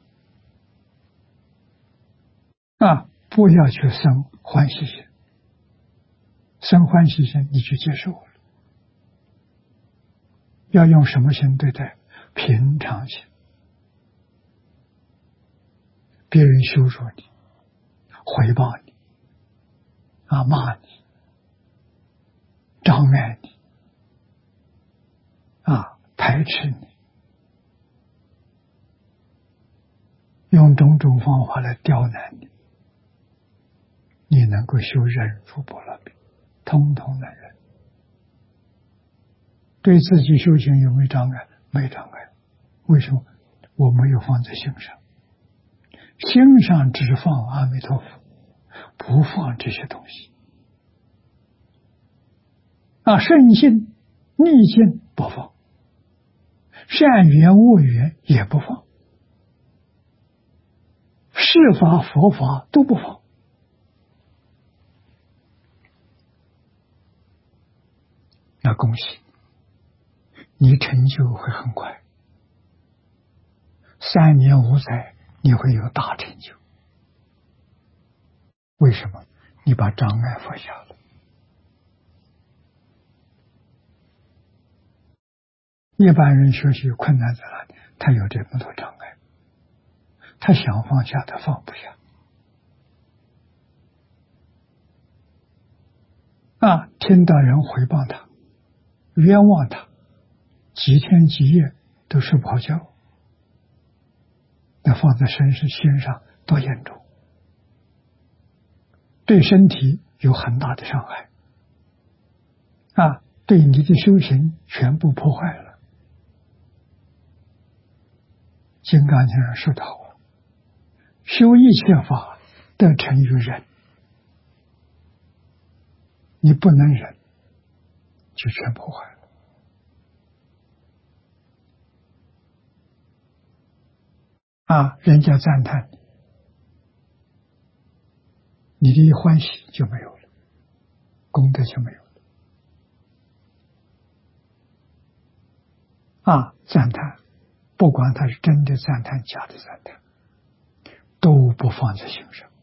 啊，不要去生欢喜心，生欢喜心你去接受了，要用什么心对待？平常心。别人羞辱你、回报你啊，骂你， 障碍你，啊，排斥你，用种种方法来刁难你，你能够修忍辱波罗蜜，通通能忍。对自己修行有没有障碍？没障碍。为什么？我没有放在心上，心上只放阿弥陀佛，不放这些东西。啊，圣心、逆境不放，善缘、恶缘也不放，世法、佛法都不放。那恭喜你，成就会很快，三年五载你会有大成就。为什么？你把障碍放下了。一般人学习困难在哪里？他有这么多障碍，他想放下，他放不下。啊，听到人回谤他，冤枉他，几天几夜都睡不好觉，那放在身上心上多严重，对身体有很大的伤害，啊，对你的修行全部破坏了。金刚经上说道：修一切法，得成于忍。你不能忍，就全破坏了。啊，人家赞叹你，你的一欢喜就没有了，功德就没有了。啊，赞叹，不管他是真的赞叹，假的赞叹，都不放在心上。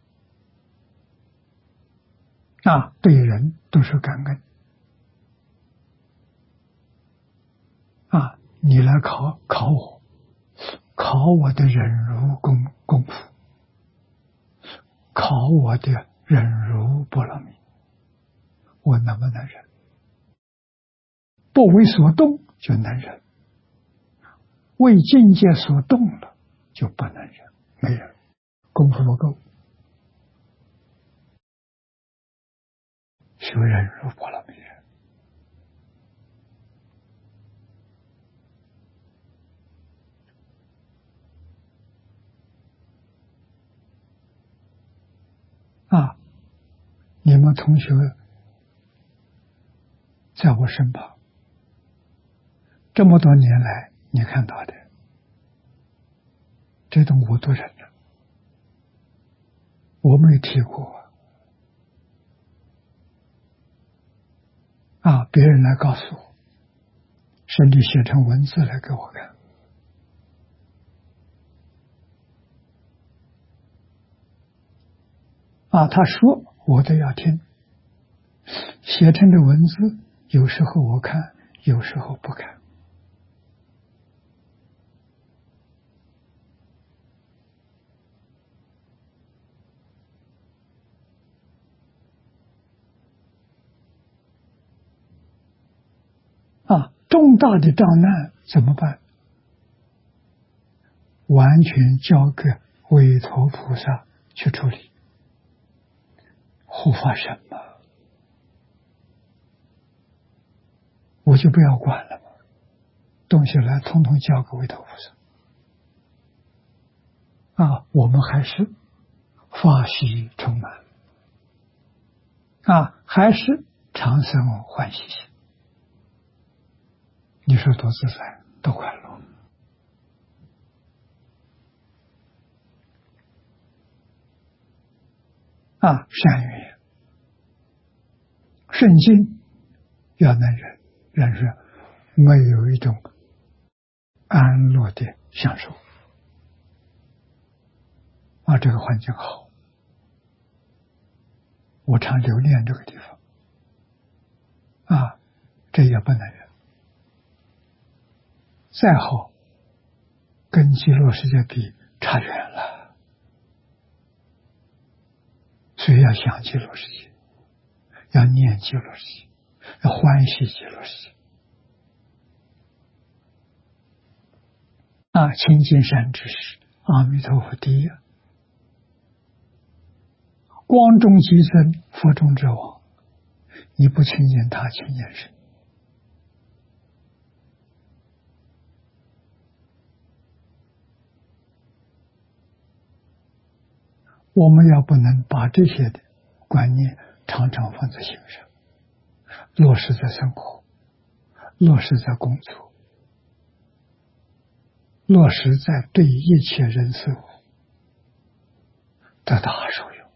啊，对人都是感恩。啊，你来考考我，考我的忍辱功功夫，考我的忍辱波罗蜜，我能不能忍？不为所动就能忍，为境界所动了就不能忍，没忍，功夫不够。修忍辱波罗蜜人，啊，你们同学在我身旁，这么多年来你看到的，这种我都忍了，我没提过。啊，别人来告诉我，甚至写成文字来给我看。啊，他说我都要听，写成的文字有时候我看，有时候不看。啊，重大的障难怎么办？完全交给韦陀菩萨去处理，护法神嘛，我就不要管了嘛，东西来通通交给韦陀菩萨。啊，我们还是法喜充满，啊，还是长生欢喜心。你说多自在，多快乐。啊，善缘圣经要能忍，忍是没有一种安乐的享受。啊，这个环境好，我常留恋这个地方。啊，这也不能忍。再好，跟极乐世界比差远了。所以要想极乐世界，要念极乐世界， 要欢喜极乐世界啊！亲近善知识，阿弥陀佛第一，光中极尊，佛中之王。你不亲近他，亲近谁？我们要不能把这些的观念常常放在心上，落实在生活，落实在工作，落实在对一切人事物，得大受用。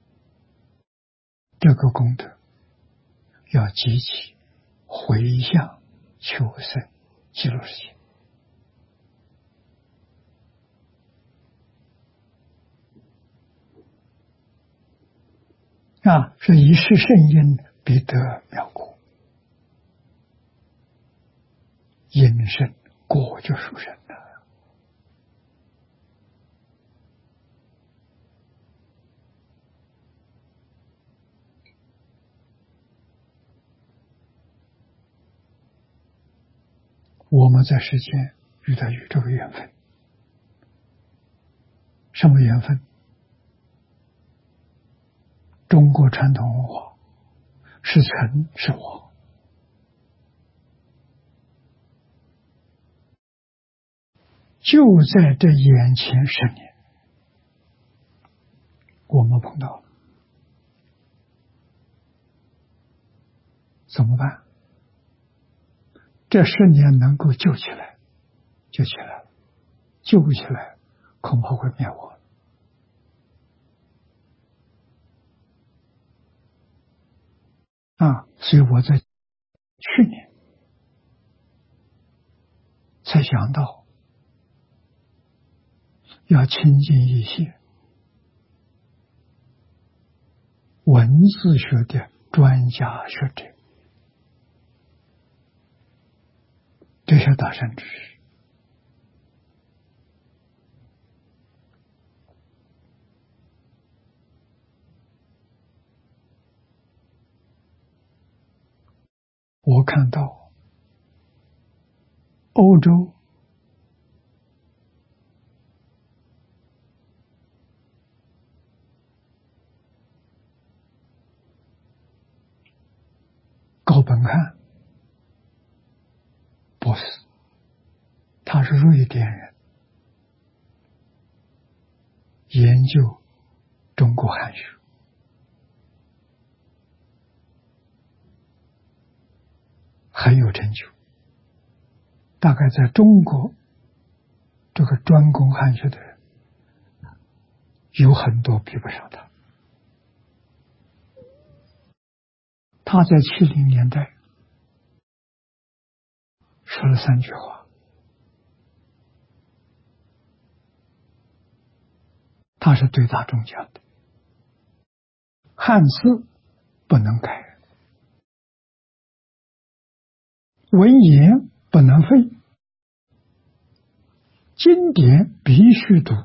这个功德要积极回向求生极乐世界啊！是一世圣因，必得妙果。因圣果就属圣了。我们在世间遇到有这个缘分，什么缘分？中国传统文化是成是亡，就在这眼前十年，我们碰到了，怎么办？这十年能够救起来，就起来了；救不起来，恐怕会灭亡。啊，所以我在去年才想到，要亲近一些文字学的专家学者，这些大善知识。我看到欧洲高本汉博士，他是瑞典人，研究中国汉学，很有成就，大概在中国这个专攻汉学的人有很多比不上他。他在七零年代说了三句话，他是对大众讲的：汉字不能改，文言不能废，经典必须读。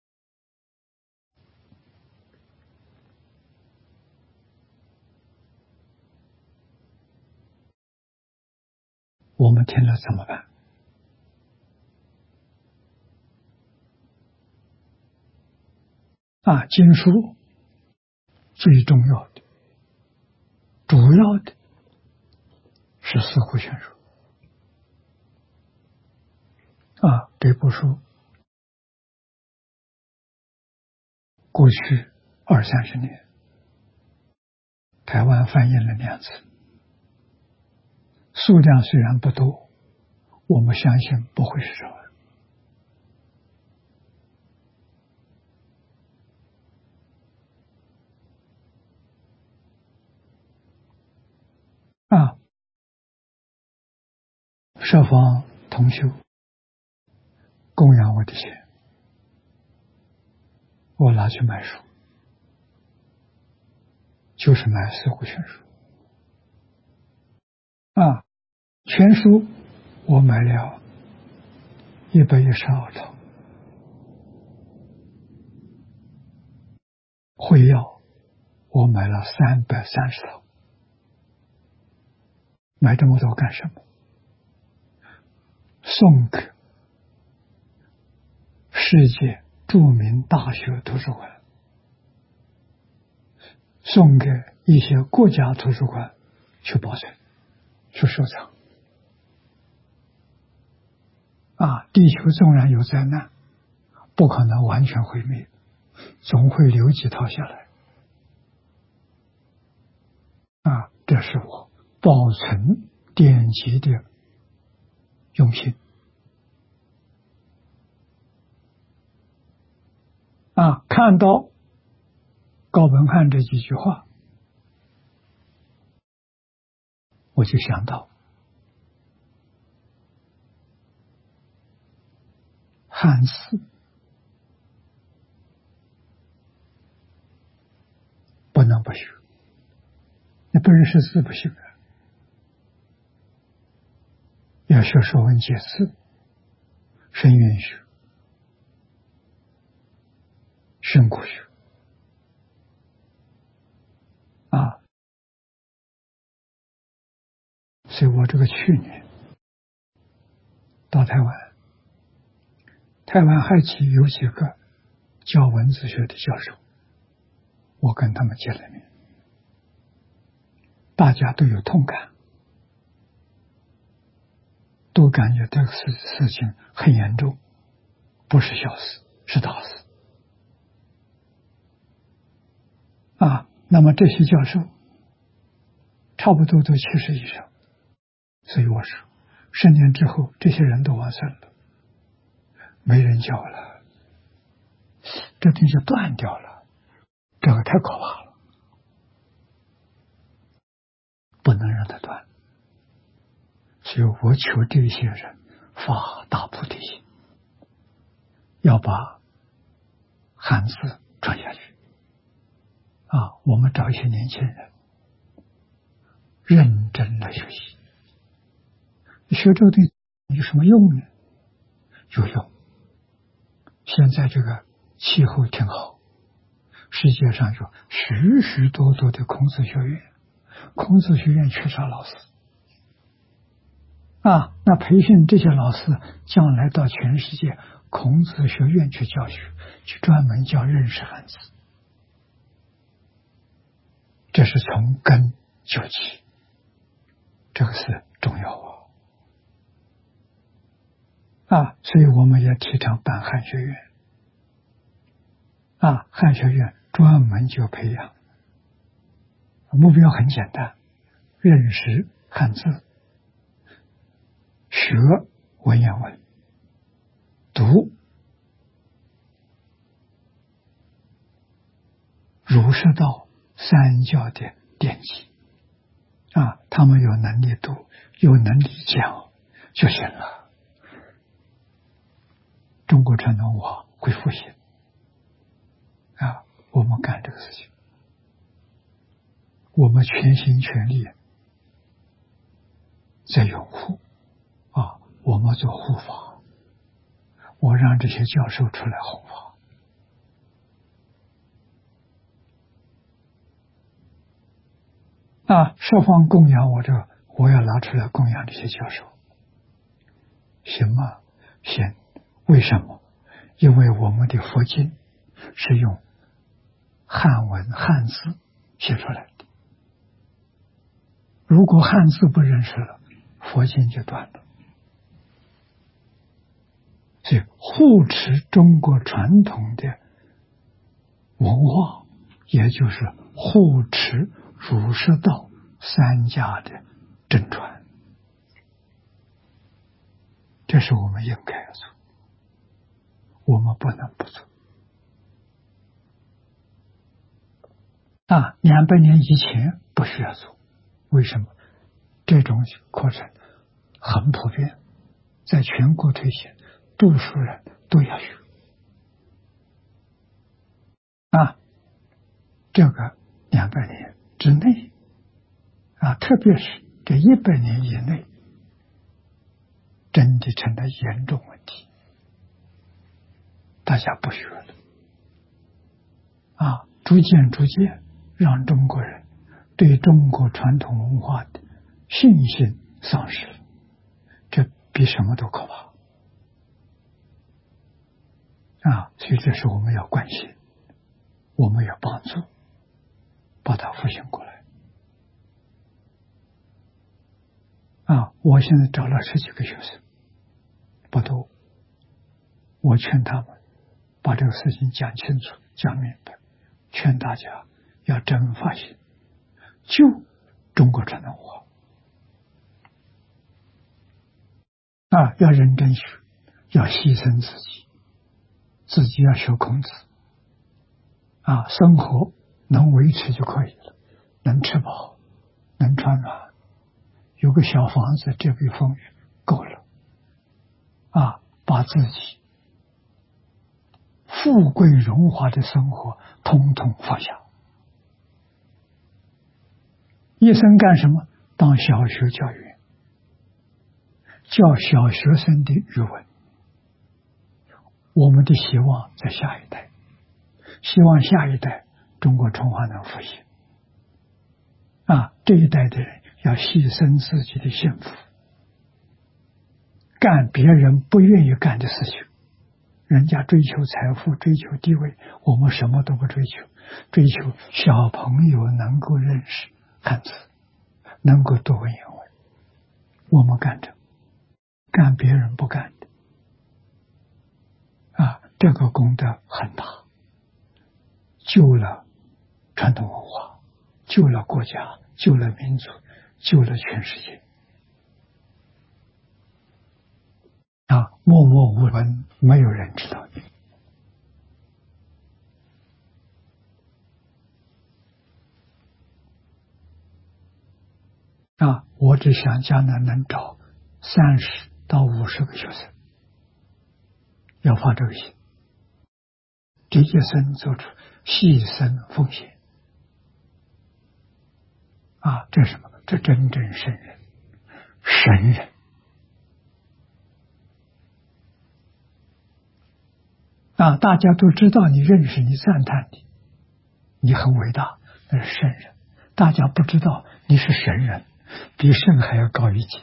我们听了怎么办？啊，经书最重要的、主要的是四库全书。啊，这部书过去二三十年，台湾翻译了两次，数量虽然不多，我们相信不会是少的。啊，设方同修供养我的钱，我拿去买书，就是买四库全书。啊，全书我买了一百一十二套，会要我买了三百三十套。 买这么多干什么？送给世界著名大学图书馆，送给一些国家图书馆去保存、去收藏。啊，地球纵然有灾难，不可能完全毁灭，总会留几套下来。啊，这是我保存典籍的用心。啊，看到高文翰这几句话，我就想到汉字不能不学，你不认识字不行的，要学说文解字、声韵学、训诂学啊。所以我这个去年到台湾，台湾还起有几个教文字学的教授，我跟他们见了面，大家都有同感，都感觉这个事事情很严重，不是小事，是大事啊。那么这些教授差不多都七十以上，所以我说十年之后这些人都完散了，没人教了，这东西断掉了，这个太可怕了，不能让它断。所以我求这些人发大菩提心，要把汉字传下去啊！我们找一些年轻人认真来学习，学这个东西有什么用呢？有用。现在这个气候挺好，世界上有许许多多的孔子学院，孔子学院缺少老师啊，那培训这些老师，将来到全世界孔子学院去教学，去专门教认识汉字，这是从根救起，这个是重要啊！啊，所以我们也提倡办汉学院啊，汉学院专门就培养，目标很简单，认识汉字，学文言文，读儒释道三教的典籍啊，他们有能力读，有能力讲就行了。中国传统文化会复兴啊，我们干这个事情，我们全心全力在拥护啊，我们做护法，我让这些教授出来护法啊，设方供养我这，我要拿出来供养这些教授，行吗？行。为什么？因为我们的佛经是用汉文汉字写出来的，如果汉字不认识了，佛经就断了。所以护持中国传统的文化，也就是护持儒释道三家的真传，这是我们应该要做，我们不能不做啊！两百年以前不需要做，为什么？这种课程很普遍，在全国推行，多数人都要学啊。这个两百年之内啊，特别是这一百年以内，真的成了严重问题，大家不学了啊，逐渐逐渐让中国人对中国传统文化的信心丧失了，这比什么都可怕啊！所以这是我们要关心，我们要帮助，把它复兴过来啊！我现在找了十几个学生，不多，我劝他们把这个事情讲清楚、讲明白，劝大家要真发心，救中国传统文化啊！要认真学，要牺牲自己，自己要学孔子啊，生活能维持就可以了，能吃饱，能穿暖，有个小房子，这笔风雨够了啊！把自己富贵荣华的生活统统放下，一生干什么？当小学教员，教小学生的语文。我们的希望在下一代，希望下一代中国传统能复兴啊！这一代的人要牺牲自己的幸福，干别人不愿意干的事情。人家追求财富，追求地位，我们什么都不追求，追求小朋友能够认识汉字，能够读文言文，我们干着，干别人不干的啊，这个功德很大，救了传统文化，救了国家，救了民族，救了全世界啊！默默无闻，没有人知道啊！我只想将来能找三十到五十个学生，要发这个心，这一生做出牺牲奉献啊！这是什么？这真正圣人，神人啊！大家都知道你认识你赞叹你，你很伟大，那是圣人。大家不知道你是神人，比圣还要高一级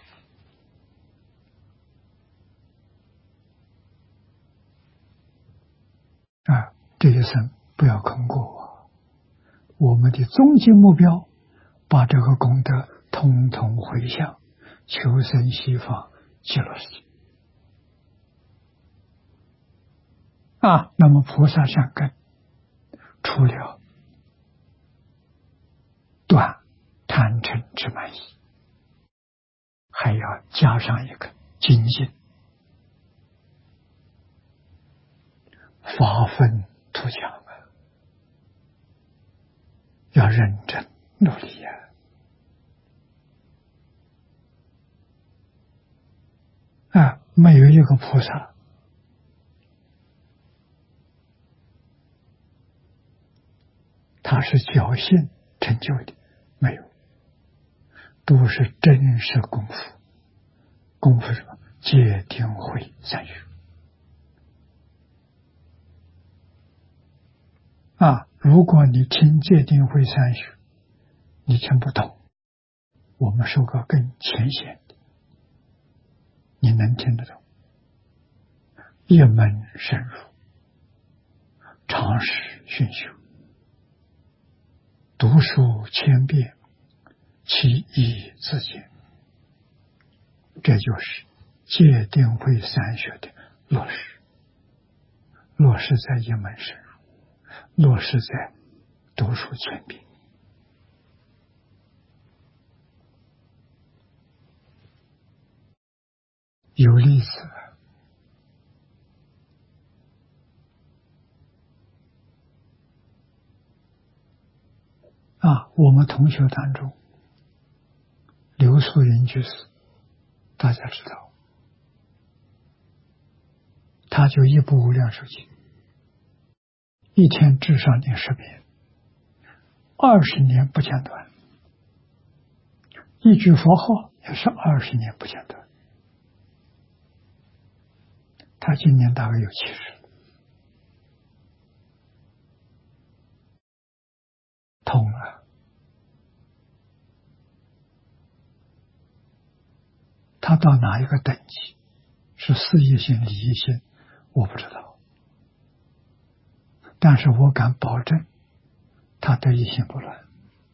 啊！这一生不要空过，我们的终极目标，把这个功德统统回向求生西方极乐世界啊！那么菩萨善根，除了断贪嗔痴慢疑，还要加上一个精进，发愤图强啊！要认真努力呀！啊，没有一个菩萨他是侥幸成就的，没有，都是真实功夫。功夫什么？戒定慧三学啊！如果你听戒定慧三学，你听不懂，我们说个更浅显的，你能听得懂？一门深入，常识熏修，读书千遍，其义自见。这就是戒定慧三学的落实，落实在一门深入，落实在读书千遍。有例子啊！我们同学当中，刘素云居士，大家知道，他就一部无量寿经，一天至少念十遍，二十年不间断，一句佛号也是二十年不间断。他今年大概有七十，通了他到哪一个等级，是事业心、理业心，我不知道。但是我敢保证，他得一心不乱。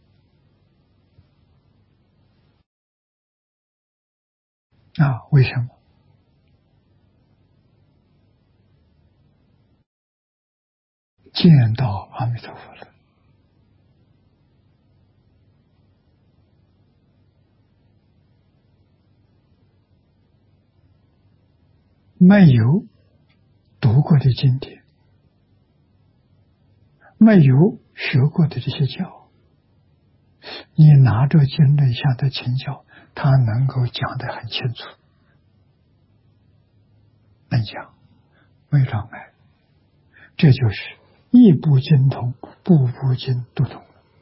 啊，为什么？见到阿弥陀佛了。没有读过的经典，没有学过的这些教，你拿着经论向他请教，他能够讲得很清楚，能讲，没障碍。这就是一部经通，步步经都通。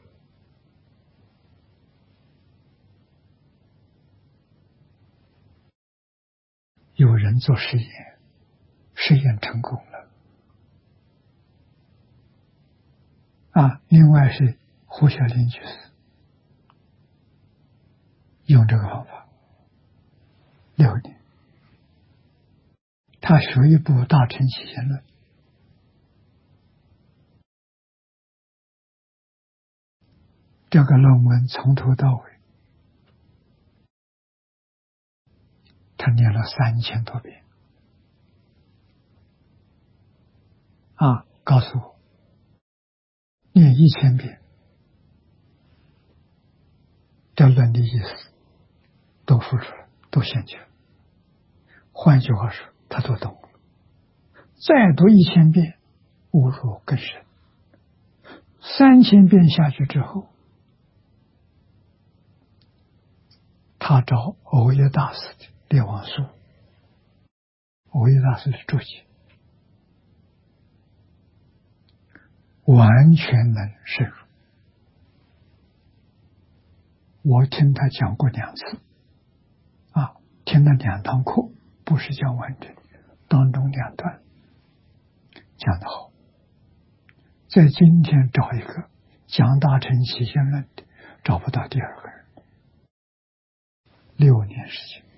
有人做实验，实验成功了。啊，另外是胡小林居士用这个方法六年，他学一部《大乘起信论》，这个论文从头到尾，他念了三千多遍。啊，告诉我，念一千遍，这论的意思都说出来，都现前。换句话说，他都懂了。再读一千遍，悟入更深。三千遍下去之后，他找藕益大师的列王书，藕益大师的注解，完全能深入。我听他讲过两次，啊，听了两堂课，不是讲完整，当中两段讲得好。在今天找一个讲大乘起信论的，找不到第二个人。六年时间，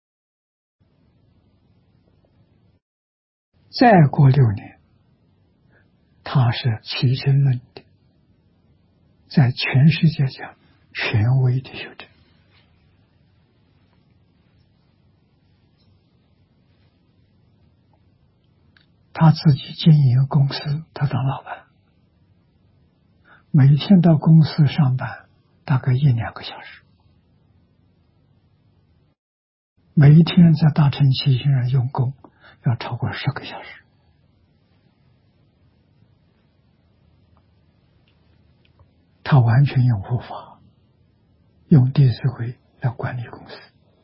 再过六年，他是起信论的，在全世界讲权威的学者。他自己经营公司，他当老板，每天到公司上班大概一两个小时，每一天在大乘起信上用功要超过十个小时。他完全用佛法，用弟子规来管理公司，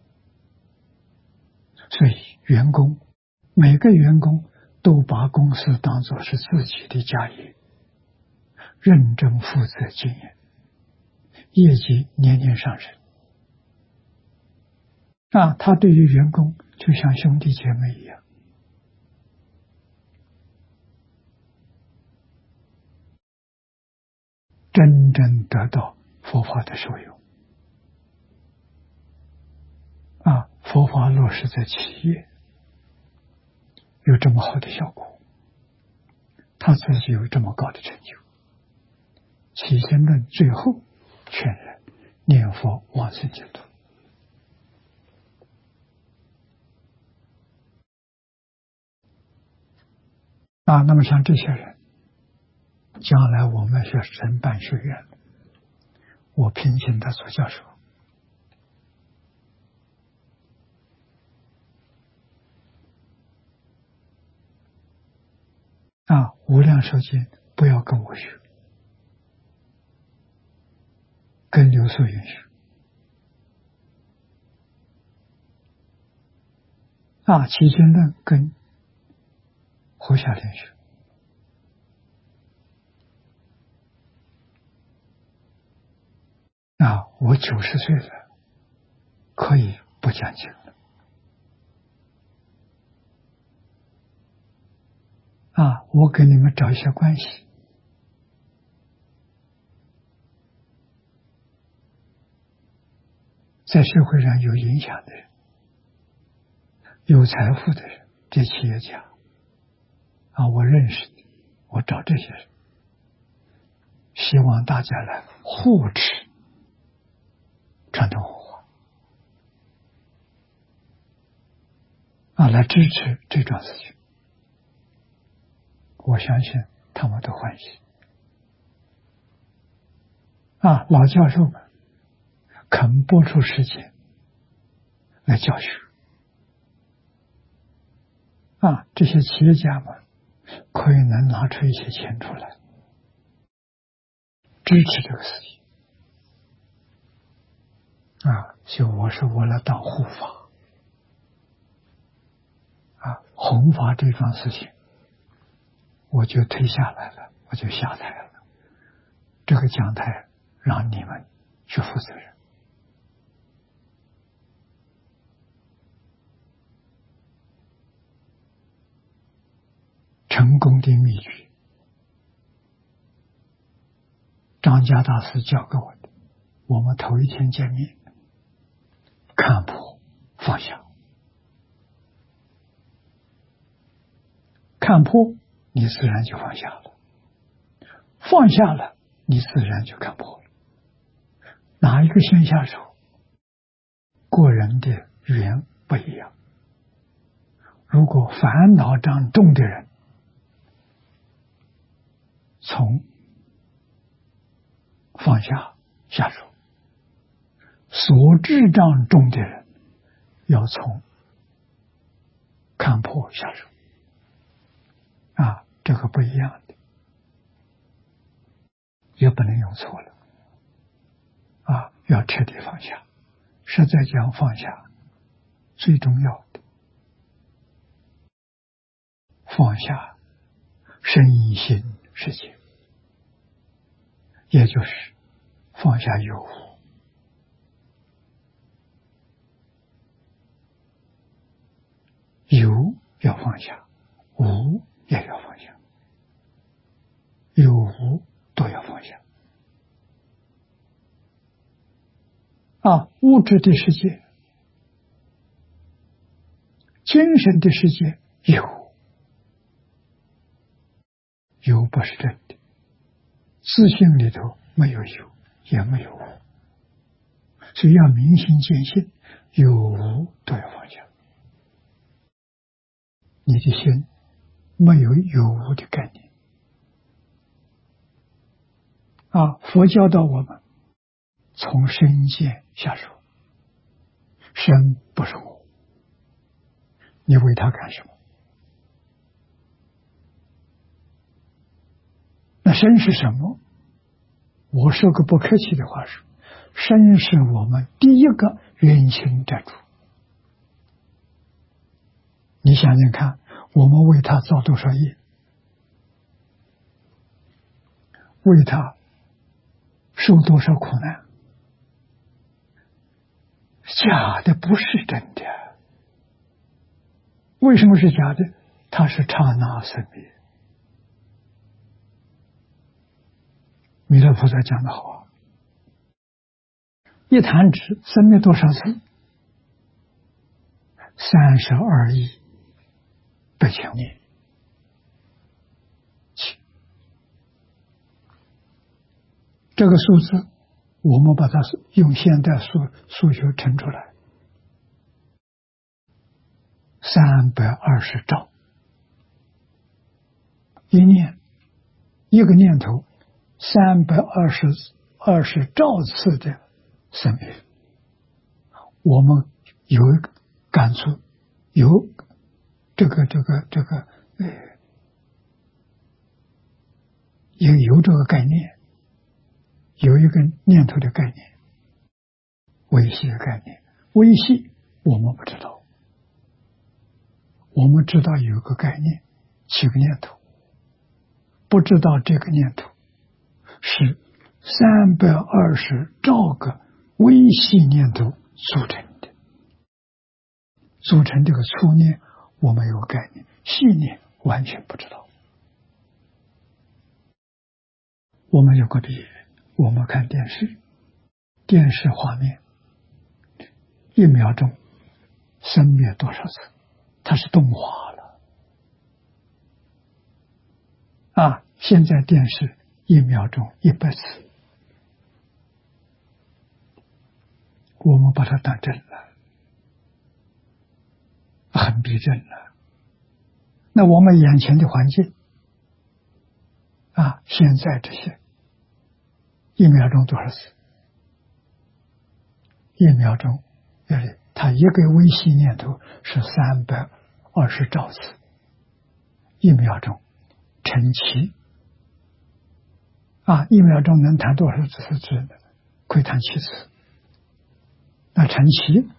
所以员工每个员工都把公司当作是自己的家业，认真负责经营，业绩年年上升。啊，他对于员工就像兄弟姐妹一样。真正得到佛法的受用。啊，佛法落实在企业，有这么好的效果，他自己有这么高的成就。起信论最后劝人念佛往生净土。啊，那么像这些人，将来我们是申办学院，我聘请他做教授。啊，无量寿经不要跟我学，跟刘素云学。啊，起信论跟胡小莲学。啊，我九十岁了，可以不讲经了。啊，我给你们找一些关系，在社会上有影响的人， 有财富的人，这企业家啊，我认识的，我找这些人，希望大家来护持传统文化啊，来支持这桩事情。我相信他们都欢喜啊，老教授们肯拨出时间来教学啊，这些企业家们可以能拿出一些钱出来支持这个事情啊，就我是为了当护法啊，弘法这桩事情我就退下来了，我就下台了，这个讲台让你们去负责任。成功的秘诀，张家大师教给我的。我们头一天见面，看破放下，看破你自然就放下了，放下了你自然就看破了。哪一个先下手？个人的缘不一样。如果烦恼障重的人，从放下下手；所知障重的人，要从看破下手。啊，这个不一样的，也不能用错了。啊，要彻底放下。实在讲，放下最重要的，放下身心世界，也就是放下有无。有要放下，无也要放下，有无都要放下。啊，物质的世界、精神的世界有，有不是真的，自性里头没有有，也没有无，所以要明心见性，有无都要放下。你的心没有有无的概念啊！佛教导我们从身见下手，身不是我，你为他干什么？那身是什么？我说个不客气的话说，身是我们第一个冤亲债主。你想想看，我们为他造多少业，为他受多少苦难，假的不是真的。为什么是假的？它是刹那生灭。弥勒菩萨讲得好啊，一弹指生灭多少次？三十二亿百千年。这个数字我们把它用现代数数学乘出来，三百二十兆。一念一个念头，三百二十二十兆次的生命，我们有感触，有这个这个这个呃，也有这个概念。有一个念头的概念，微细的概念，微细我们不知道，我们知道有个概念，七个念头，不知道这个念头是三百二十兆个微细念头组成的，组成这个粗念我们有概念，细念完全不知道。我们有个比喻，我们看电视，电视画面一秒钟生灭多少次？ 它是动画了啊！现在电视一秒钟一百次，我们把它当真了，很逼真了。那我们眼前的环境啊，现在这些一秒钟多少次？一秒钟，它一个微细念头是三百二十兆次，一秒钟乘七啊，一秒钟能弹多少次字呢？可以弹七次，那乘七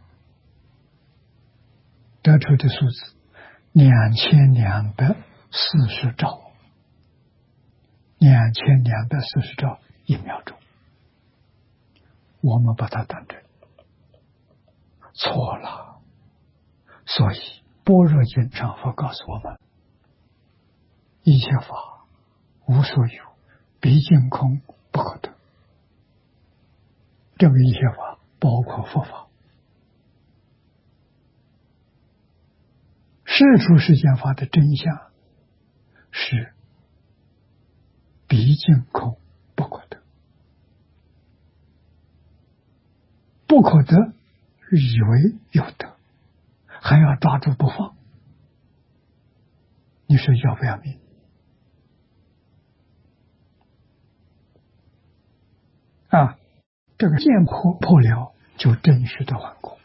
得出的数字两千两百四十兆，两千两百四十兆一秒钟，我们把它当真。错了，所以般若经上佛告诉我们：一切法无所有，毕竟空不可得。这个一切法包括佛法，世俗世间法的真相是毕竟空不可得，不可得以为有得，还要抓住不放，你说要不要命？啊，这个见破破了，就真实的顽固。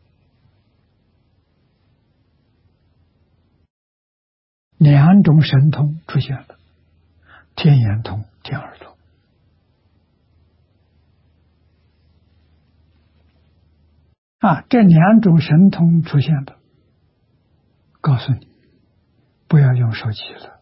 两种神通出现了，天眼通、天耳通。啊，这两种神通出现的，告诉你，不要用手机了，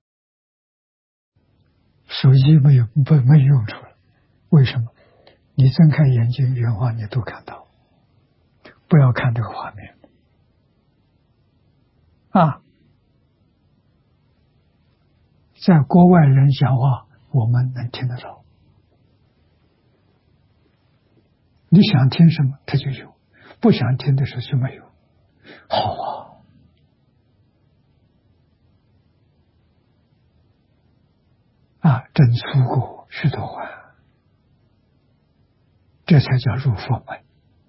手机没有不没有用处了。为什么？你睁开眼睛，原话你都看到，不要看这个画面啊！在国外人讲话，我们能听得到，你想听什么，它就有；不想听的时候就没有。好啊！啊，真出国许多万，这才叫入佛门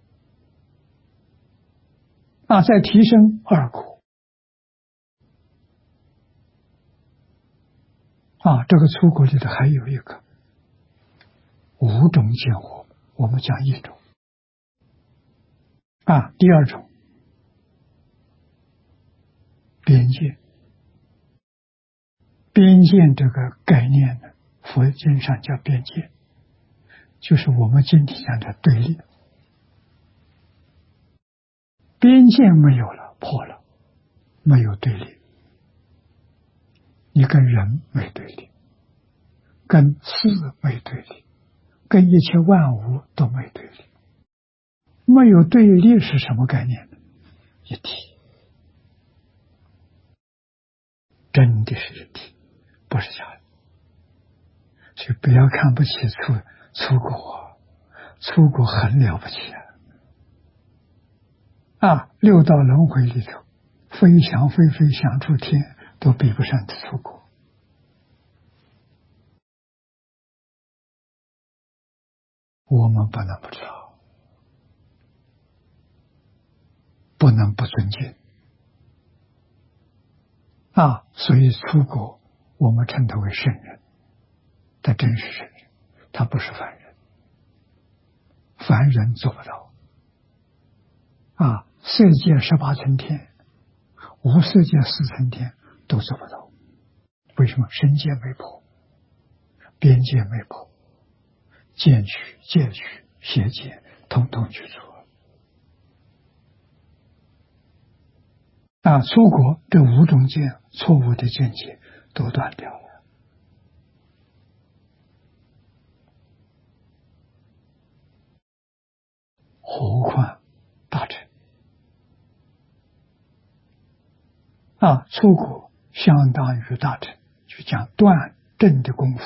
啊！再提升二果啊，这个出国里头还有一个五种见惑，我们讲一种啊，第二种边界。边界这个概念呢，佛经上叫边界，就是我们今天讲的对立。边界没有了，破了，没有对立。你跟人没对立，跟事没对立，跟一切万物都没对立。没有对立是什么概念呢？一体，真的是一体，不是假的。所以不要看不起出出国，出国很了不起啊！啊，六道轮回里头，飞翔飞飞想出天，都比不上出国。我们不能不知道，不能不尊敬啊！所以出国，我们称他为圣人，他真是圣人，他不是凡人，凡人做不到啊！色界十八层天，无色界四层天都做不到。为什么？身界没破，边界没破，见取、戒取、邪见，统统去除啊！出国这五种见错误的见解都断掉了，何况大乘啊！出国相当于大乘，就讲断正的功夫，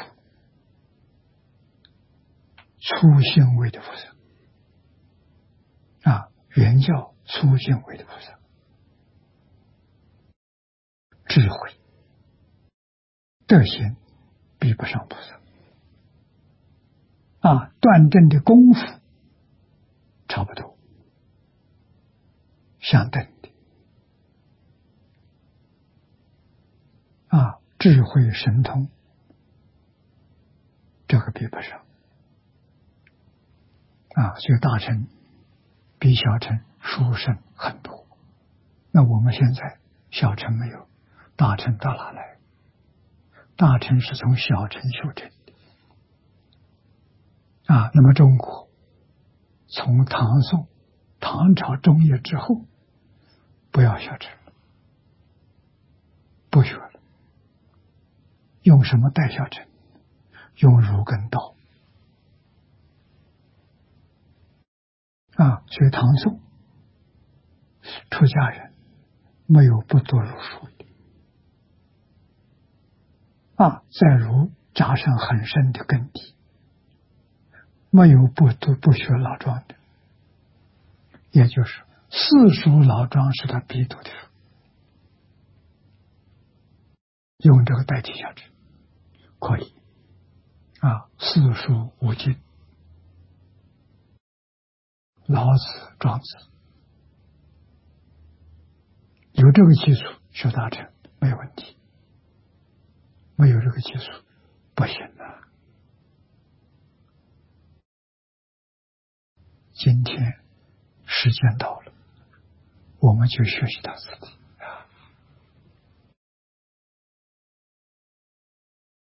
初性位的菩萨啊，原教初性位的菩萨智慧、德行比不上菩萨。啊，断证的功夫差不多，相等的。啊，智慧神通，这个比不上。啊，所以大乘比小乘殊胜很多。那我们现在小乘没有，大乘到哪来？大乘是从小乘修成的。啊，那么中国从唐宋、唐朝中叶之后，不要小乘了，不学了，用什么代小乘？用儒跟道。啊，所以唐宋出家人没有不读儒书的。啊，在儒扎上很深的根底，没有不读不学老庄的，也就是四书老庄是他必读的书，用这个代替下去可以。啊，四书五经，老子、庄子，有这个基础学大乘没有问题，没有这个基础不行啊。今天时间到了，我们就学习到此地。